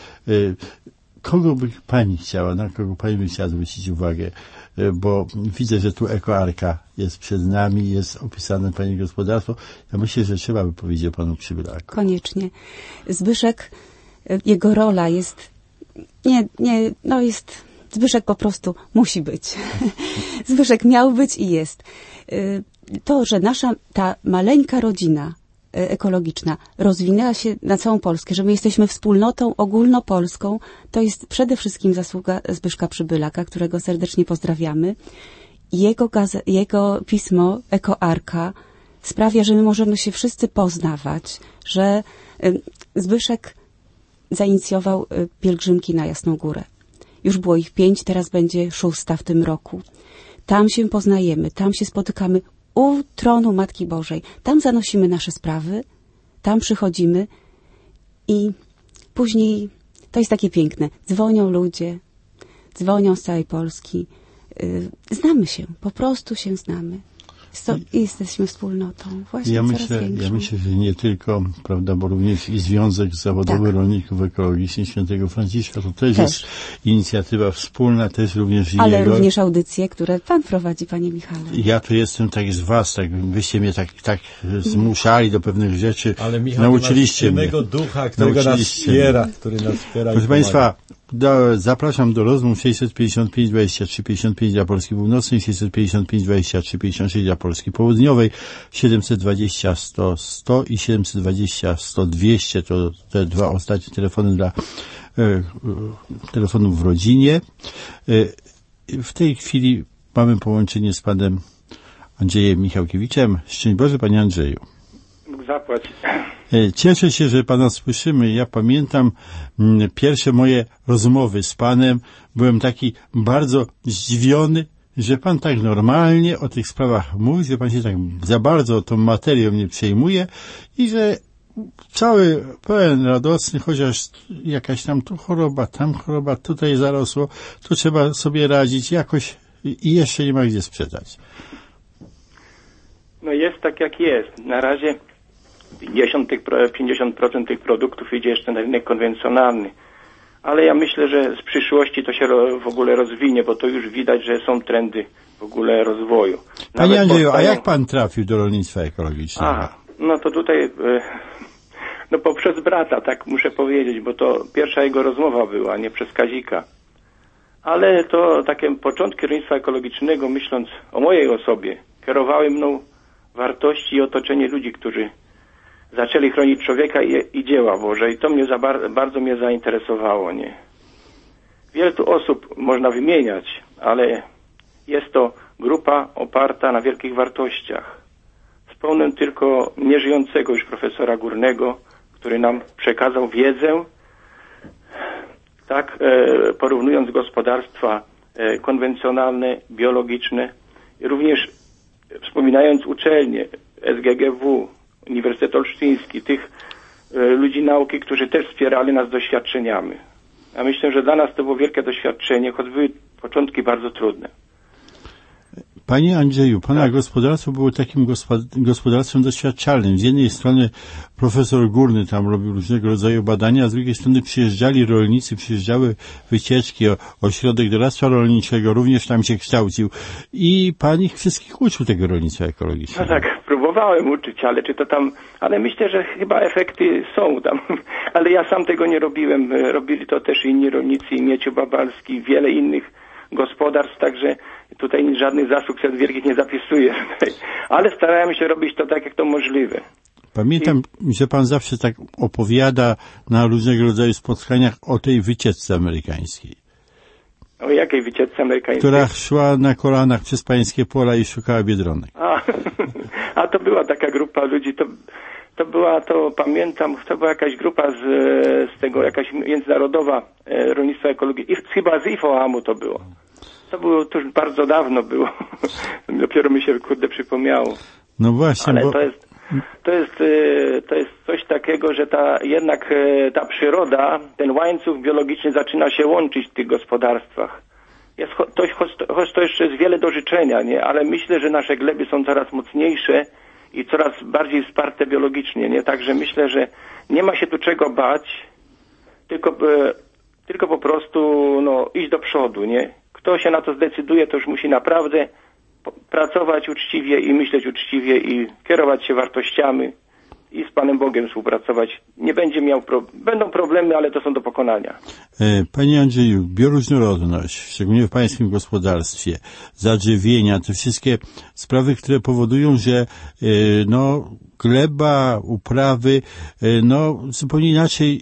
Kogo by pani chciała, na kogo pani by chciała zwrócić uwagę? Bo widzę, że tu ekoarka jest przed nami, jest opisane pani gospodarstwo. Ja myślę, że trzeba by powiedzieć o panu Przybylaku. Koniecznie. Zbyszek, jego rola jest, nie, nie, no jest, Zbyszek po prostu musi być. Zbyszek miał być i jest. To, że nasza, ta maleńka rodzina ekologiczna rozwinęła się na całą Polskę, że my jesteśmy wspólnotą ogólnopolską, to jest przede wszystkim zasługa Zbyszka Przybylaka, którego serdecznie pozdrawiamy. Jego, gaze- jego pismo Ekoarka sprawia, że my możemy się wszyscy poznawać, że Zbyszek zainicjował pielgrzymki na Jasną Górę. Już było ich pięć, teraz będzie szósta w tym roku. Tam się poznajemy, tam się spotykamy u tronu Matki Bożej. Tam zanosimy nasze sprawy, tam przychodzimy i później, to jest takie piękne, dzwonią ludzie, dzwonią z całej Polski. Yy, znamy się, po prostu się znamy. So, jesteśmy wspólnotą, właśnie ja coraz myślę, większą. Ja myślę, że nie tylko, prawda, bo również i Związek Zawodowy tak. Rolników Ekologicznych Świętego Franciszka, to też, też jest inicjatywa wspólna, też również Ale jego. również audycje, które pan prowadzi, panie Michale. Ja tu jestem tak z was, tak byście mnie tak, tak zmuszali do pewnych rzeczy. Ale Michał, nauczyliście mnie. ducha, którego nas wspiera, który nas wspiera. Proszę państwa, do, zapraszam do rozmów sześćset pięćdziesiąt pięć dwadzieścia trzy pięćdziesiąt pięć dla Polski Północnej, sześćset pięćdziesiąt pięć dwadzieścia trzy pięćdziesiąt sześć dla Polski Południowej, siedemset dwadzieścia sto sto i siedemset dwadzieścia sto dwieście to te dwa ostatnie telefony dla e, e, telefonów w rodzinie. E, w tej chwili mamy połączenie z panem Andrzejem Michałkiewiczem. Szczęść Boże, panie Andrzeju. zapłać. Cieszę się, że pana słyszymy. Ja pamiętam mm, pierwsze moje rozmowy z panem. Byłem taki bardzo zdziwiony, że pan tak normalnie o tych sprawach mówi, że pan się tak za bardzo tą materią nie przejmuje i że cały pełen radosny, chociaż jakaś tam tu choroba, tam choroba, tutaj zarosło, tu trzeba sobie radzić jakoś i jeszcze nie ma gdzie sprzedać. No jest tak jak jest. Na razie pięćdziesiąt procent tych produktów idzie jeszcze na rynek konwencjonalny. Ale ja myślę, że z przyszłości to się w ogóle rozwinie, bo to już widać, że są trendy w ogóle rozwoju. Panie Nawet Andrzeju, powstają... a jak pan trafił do rolnictwa ekologicznego? A, no to tutaj, no poprzez brata, tak muszę powiedzieć, bo to pierwsza jego rozmowa była, nie przez Kazika. Ale to takie początki rolnictwa ekologicznego, myśląc o mojej osobie, kierowały mną wartości i otoczenie ludzi, którzy zaczęli chronić człowieka i, i dzieła Boże. I to mnie za bar, bardzo mnie zainteresowało, nie? Wiele tu osób można wymieniać, ale jest to grupa oparta na wielkich wartościach. Wspomnę tylko nieżyjącego już profesora Górnego, który nam przekazał wiedzę, tak, e, porównując gospodarstwa e, konwencjonalne, biologiczne, i również wspominając uczelnie, S G G W, Uniwersytet Olsztyński, tych e, ludzi nauki, którzy też wspierali nas doświadczeniami. Ja myślę, że dla nas to było wielkie doświadczenie, choć były początki bardzo trudne. Panie Andrzeju, pana tak. gospodarstwo było takim gospodarstwem doświadczalnym. Z jednej strony profesor Górny tam robił różnego rodzaju badania, a z drugiej strony przyjeżdżali rolnicy, przyjeżdżały wycieczki, o, ośrodek doradztwa rolniczego, również tam się kształcił. I pan ich wszystkich uczył tego rolnictwa ekologicznego. No tak, próbowałem uczyć, ale czy to tam, ale myślę, że chyba efekty są tam. Ale ja sam tego nie robiłem. Robili to też inni rolnicy, i Mieciu Babalski, wiele innych gospodarstw, także tutaj żadnych zasług wielkich nie zapisuję. Ale starałem się robić to tak, jak to możliwe. Pamiętam, I... że pan zawsze tak opowiada na różnego rodzaju spotkaniach o tej wycieczce amerykańskiej. O jakiej wycieczce amerykańskiej? Która szła na kolanach przez pańskie pola i szukała biedronek. A, a to była taka grupa ludzi, to, to była, to pamiętam, to była jakaś grupa z, z tego, jakaś międzynarodowa e, rolnictwa ekologicznego. Chyba z I F O A M u to było. To było, to już bardzo dawno było. Dopiero mi się, kurde, przypomniało. No właśnie, ale bo... to jest, to jest, to jest coś takiego, że ta, jednak ta przyroda, ten łańcuch biologiczny zaczyna się łączyć w tych gospodarstwach. Jest, to, choć to jeszcze jest wiele do życzenia, nie? Ale myślę, że nasze gleby są coraz mocniejsze i coraz bardziej wsparte biologicznie, nie? Także myślę, że nie ma się tu czego bać, tylko, tylko po prostu, no, iść do przodu, nie? Kto się na to zdecyduje, to już musi naprawdę pracować uczciwie i myśleć uczciwie i kierować się wartościami i z Panem Bogiem współpracować. Nie będzie miał, pro... będą problemy, ale to są do pokonania. Panie Andrzeju, bioróżnorodność, szczególnie w pańskim gospodarstwie, zadrzewienia, te wszystkie sprawy, które powodują, że no, gleba, uprawy, no, zupełnie inaczej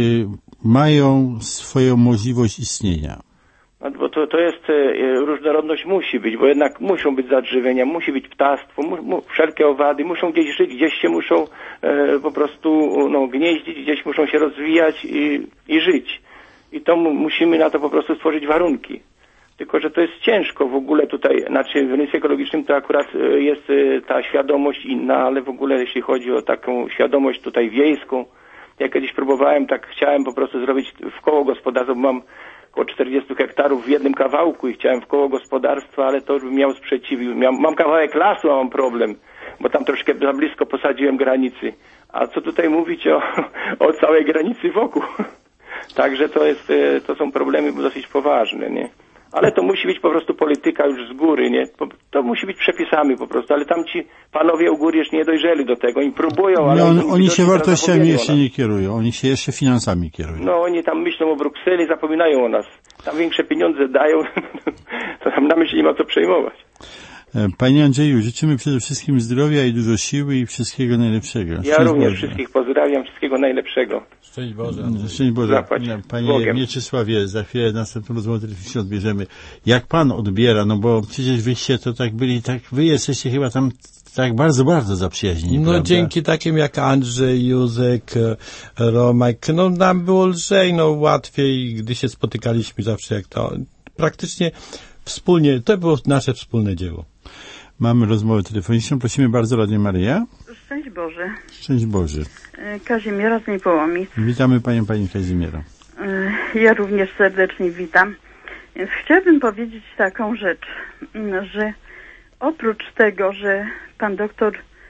mają swoją możliwość istnienia. No, bo to, to jest, e, różnorodność musi być, bo jednak muszą być zadrzewienia, musi być ptactwo, mu, mu, wszelkie owady, muszą gdzieś żyć, gdzieś się muszą e, po prostu no, gnieździć, gdzieś muszą się rozwijać i, i żyć. I to mu, musimy na to po prostu stworzyć warunki. Tylko że to jest ciężko w ogóle tutaj, znaczy w rolnictwie ekologicznym to akurat e, jest e, ta świadomość inna, ale w ogóle jeśli chodzi o taką świadomość tutaj wiejską, ja kiedyś próbowałem, tak chciałem po prostu zrobić w koło gospodarstwa, bo mam około czterdzieści hektarów w jednym kawałku i chciałem w koło gospodarstwa, ale to już bym miał sprzeciwił. Miał, mam kawałek lasu, a mam problem, bo tam troszkę za blisko posadziłem granicy. A co tutaj mówić o, o całej granicy wokół? Także to jest, to są problemy dosyć poważne, nie? Ale to musi być po prostu polityka już z góry, nie? To musi być przepisami po prostu, ale tam ci panowie u góry jeszcze nie dojrzeli do tego i próbują, ale... No, on, oni się wartościami jeszcze nie kierują, oni się jeszcze finansami kierują. No oni tam myślą o Brukseli, zapominają o nas. Tam większe pieniądze dają, to tam na myśli nie ma co przejmować. Panie Andrzeju, życzymy przede wszystkim zdrowia i dużo siły i wszystkiego najlepszego. Ja Szczęść również Boże. Wszystkich pozdrawiam, wszystkiego najlepszego. Szczęść Boże. Szczęść Boże. Panie Mieczysławie, za chwilę następną rozmowę telefoniczną odbierzemy. Jak pan odbiera, no bo przecież wyście to tak byli, tak wy jesteście chyba tam tak bardzo, bardzo zaprzyjaźnili, No prawda? dzięki takim jak Andrzej, Józek, Romek, no nam było lżej, no łatwiej, gdy się spotykaliśmy zawsze jak to. Praktycznie wspólnie, to było nasze wspólne dzieło. Mamy rozmowę telefoniczną. Prosimy bardzo, Radio Maryja. Szczęść Boże. Szczęść Boże. Kazimiera z Niepołomic. Witamy Panią, Pani Kazimiera. Ja również serdecznie witam. Więc chciałabym powiedzieć taką rzecz, że oprócz tego, że pan doktor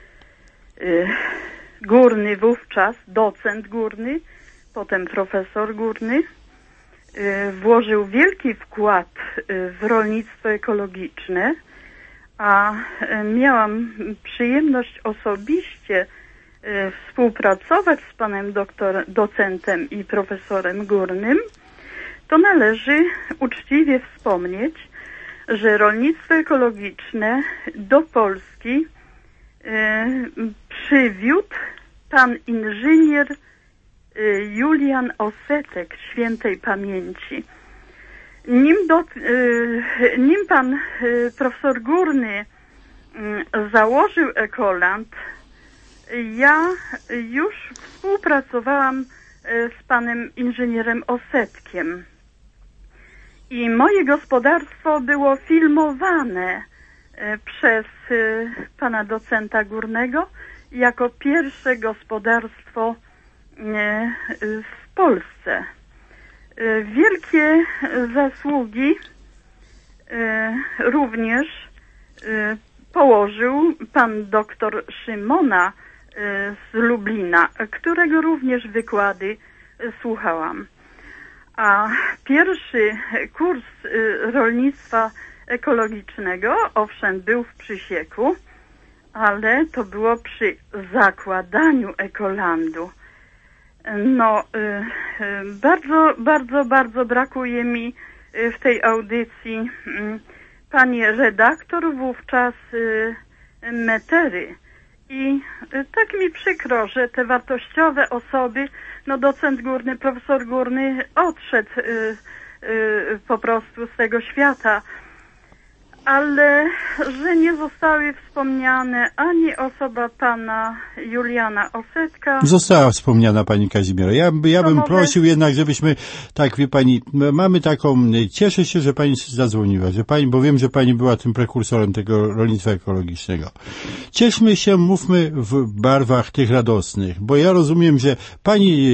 Górny wówczas, docent Górny, potem profesor Górny, włożył wielki wkład w rolnictwo ekologiczne, a miałam przyjemność osobiście współpracować z panem doktor, docentem i profesorem Górnym, to należy uczciwie wspomnieć, że rolnictwo ekologiczne do Polski przywiódł pan inżynier Julian Osetek świętej pamięci. Nim, do, nim pan profesor Górny założył Ekoland, ja już współpracowałam z panem inżynierem Osetkiem i moje gospodarstwo było filmowane przez pana docenta Górnego jako pierwsze gospodarstwo w Polsce. Wielkie zasługi również położył pan doktor Szymona z Lublina, którego również wykłady słuchałam. A pierwszy kurs rolnictwa ekologicznego, owszem, był w Przysieku, ale to było przy zakładaniu Ekolandu. No, bardzo, bardzo, bardzo brakuje mi w tej audycji pani redaktor wówczas Metery. I tak mi przykro, że te wartościowe osoby, no docent Górny, profesor Górny odszedł y, y, po prostu z tego świata, ale że nie zostały wspomniane ani osoba pana Juliana Osetka. Została wspomniana pani Kazimiera. Ja, ja bym może... prosił jednak, żebyśmy, tak wie pani, mamy taką, cieszę się, że pani zadzwoniła, że pani, bo wiem, że pani była tym prekursorem tego rolnictwa ekologicznego. Cieszmy się, mówmy w barwach tych radosnych, bo ja rozumiem, że pani,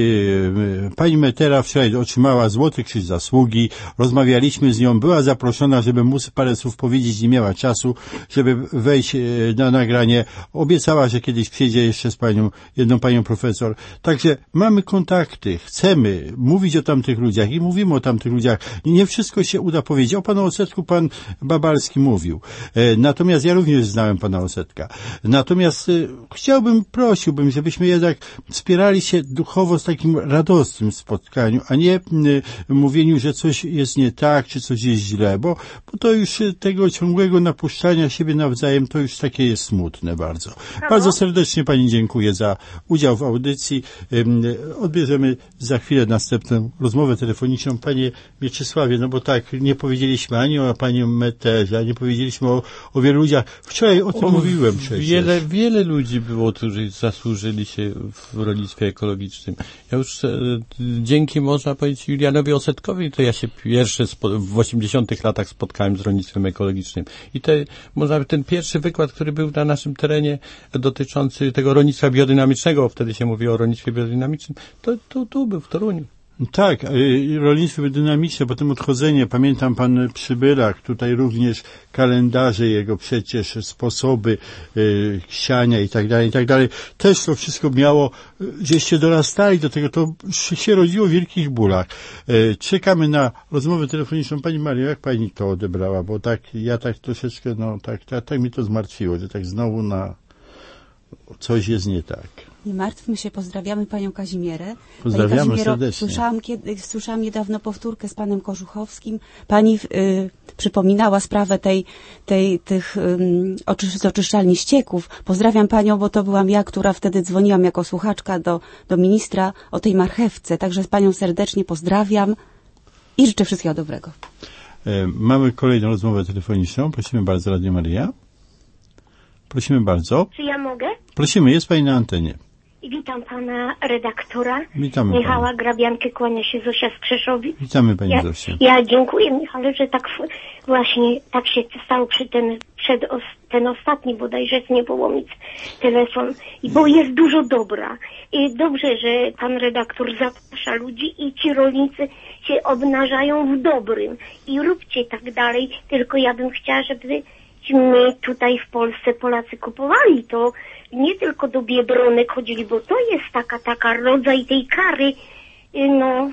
pani Metera wczoraj otrzymała Złoty Krzyż Zasługi, rozmawialiśmy z nią, była zaproszona, żeby móc parę słów powiedzieć, nie miała czasu, żeby wejść na nagranie. Obiecała, że kiedyś przyjdzie jeszcze z panią, jedną panią profesor. Także mamy kontakty, chcemy mówić o tamtych ludziach i mówimy o tamtych ludziach. Nie wszystko się uda powiedzieć. O panu Osetku pan Babalski mówił. Natomiast ja również znałem pana Osetka. Natomiast chciałbym, prosiłbym, żebyśmy jednak wspierali się duchowo z takim radosnym spotkaniu, a nie mówieniu, że coś jest nie tak, czy coś jest źle, bo, bo to już tego ciągłego napuszczania siebie nawzajem, to już takie jest smutne bardzo. Halo? Bardzo serdecznie pani dziękuję za udział w audycji. Odbierzemy za chwilę następną rozmowę telefoniczną. Panie Mieczysławie, no bo tak, nie powiedzieliśmy ani o pani Meterze, nie powiedzieliśmy o, o wielu ludziach. Wczoraj o tym o, mówiłem przecież. Wiele, wiele ludzi było, którzy zasłużyli się w rolnictwie ekologicznym. Ja już e, dzięki, można powiedzieć, Julianowi Osetkowi, to ja się pierwszy spo, w osiemdziesiątych latach spotkałem z rolnictwem ekologicznym. I te, można ten pierwszy wykład, który był na naszym terenie dotyczący tego rolnictwa biodynamicznego, wtedy się mówiło o rolnictwie biodynamicznym, to tu, tu był w Toruniu. Tak, rolnictwo dynamiczne, potem odchodzenie, pamiętam pan Przybylak, tutaj również kalendarze jego przecież, sposoby y, siania i tak dalej, i tak dalej. Też to wszystko miało, żeście dorastali do tego, to się rodziło w wielkich bólach. Y, czekamy na rozmowę telefoniczną. Pani Mario, jak pani to odebrała? Bo tak, ja tak troszeczkę, no tak, tak, tak mi to zmartwiło, że tak znowu na coś jest nie tak. Nie martwmy się, pozdrawiamy panią Kazimierę. Pozdrawiamy Pani Kazimiero, serdecznie. Słyszałam, kiedy, słyszałam niedawno powtórkę z panem Korzuchowskim. Pani y, przypominała sprawę tej, tej, tych um, oczy, oczyszczalni ścieków. Pozdrawiam panią, bo to byłam ja, która wtedy dzwoniłam jako słuchaczka do, do ministra o tej marchewce. Także panią serdecznie pozdrawiam i życzę wszystkiego dobrego. E, mamy kolejną rozmowę telefoniczną. Prosimy bardzo, Radio Maryja. Prosimy bardzo. Czy ja mogę? Prosimy, jest pani na antenie. Witam pana redaktora. Witamy Michała pani. Grabiankę, kłania się Zosia z Krzeszowi. Witamy pani Ja, Zosiu. ja dziękuję, Michale, że tak w- właśnie tak się stało przy ten, przed os, ten ostatni bodajże z Niepołomic telefon, I bo jest dużo dobra. I dobrze, że pan redaktor zaprasza ludzi i ci rolnicy się obnażają w dobrym. I róbcie tak dalej, tylko ja bym chciała, żeby my tutaj w Polsce Polacy kupowali to, nie tylko do Biedronek chodzili, bo to jest taka, taka rodzaj tej kary, y, no,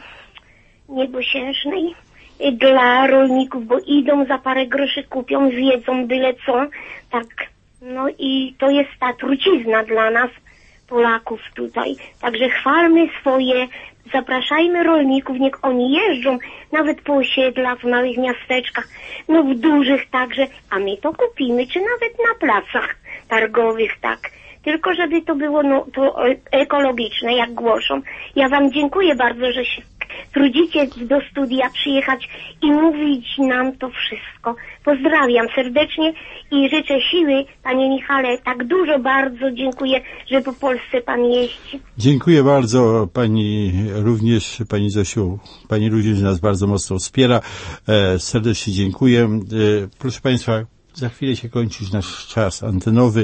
niebosiężnej y, dla rolników, bo idą za parę groszy, kupią, zjedzą byle co, tak, no i to jest ta trucizna dla nas, Polaków tutaj. Także chwalmy swoje, zapraszajmy rolników, niech oni jeżdżą, nawet po osiedlach, w małych miasteczkach, no w dużych także, a my to kupimy, czy nawet na placach targowych, tak. Tylko żeby to było no, to ekologiczne, jak głoszą. Ja wam dziękuję bardzo, że się trudzicie do studia przyjechać i mówić nam to wszystko. Pozdrawiam serdecznie i życzę siły, panie Michale, tak dużo, bardzo dziękuję, że po Polsce pan jeździ. Dziękuję bardzo pani również, pani Zosiu. Pani również nas bardzo mocno wspiera. E, serdecznie dziękuję. E, proszę państwa, za chwilę się kończy nasz czas antenowy.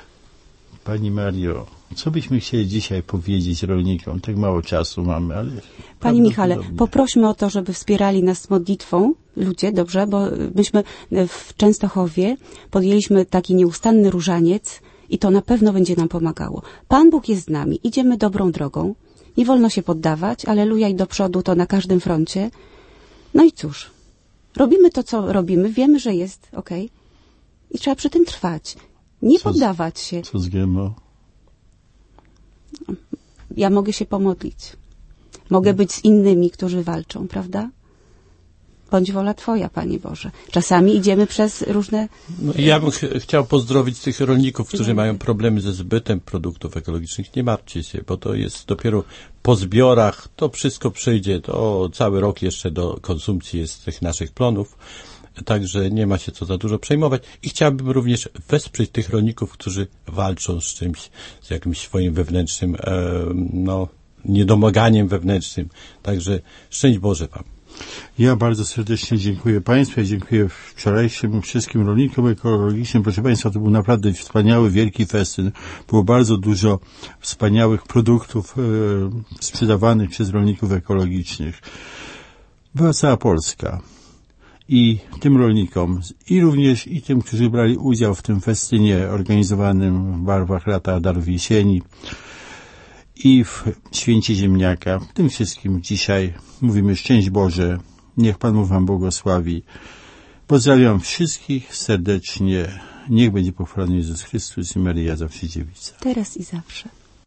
Pani Mario, co byśmy chcieli dzisiaj powiedzieć rolnikom? Tak mało czasu mamy, ale... Panie Michale, poprośmy o to, żeby wspierali nas modlitwą ludzie, dobrze? Bo myśmy w Częstochowie podjęliśmy taki nieustanny różaniec i to na pewno będzie nam pomagało. Pan Bóg jest z nami, idziemy dobrą drogą, nie wolno się poddawać, alleluja i do przodu to na każdym froncie. No i cóż, robimy to, co robimy, wiemy, że jest okej okay. I trzeba przy tym trwać. Nie co poddawać z, się. Co z G M O? Ja mogę się pomodlić. Mogę być z innymi, którzy walczą, prawda? Bądź wola Twoja, Panie Boże. Czasami idziemy przez różne... No, ja bym ch chciał pozdrowić tych rolników, którzy mają problemy ze zbytem produktów ekologicznych. Nie martwcie się, bo to jest dopiero po zbiorach. To wszystko przyjdzie. To cały rok jeszcze do konsumpcji jest tych naszych plonów. Także nie ma się co za dużo przejmować. I chciałbym również wesprzeć tych rolników, którzy walczą z czymś, z jakimś swoim wewnętrznym, e, no, niedomaganiem wewnętrznym. Także szczęść Boże Wam. Ja bardzo serdecznie dziękuję Państwu, ja dziękuję wczorajszym wszystkim rolnikom ekologicznym. Proszę Państwa, to był naprawdę wspaniały, wielki festyn. Było bardzo dużo wspaniałych produktów e, sprzedawanych przez rolników ekologicznych. Była cała Polska. I tym rolnikom, i również i tym, którzy brali udział w tym festynie organizowanym w barwach lata Darów Jesieni i w Święcie Ziemniaka. Tym wszystkim dzisiaj mówimy szczęść Boże, niech Pan Bóg Wam błogosławi. Pozdrawiam wszystkich serdecznie. Niech będzie pochwalony Jezus Chrystus i Maryja zawsze dziewica. Teraz i zawsze.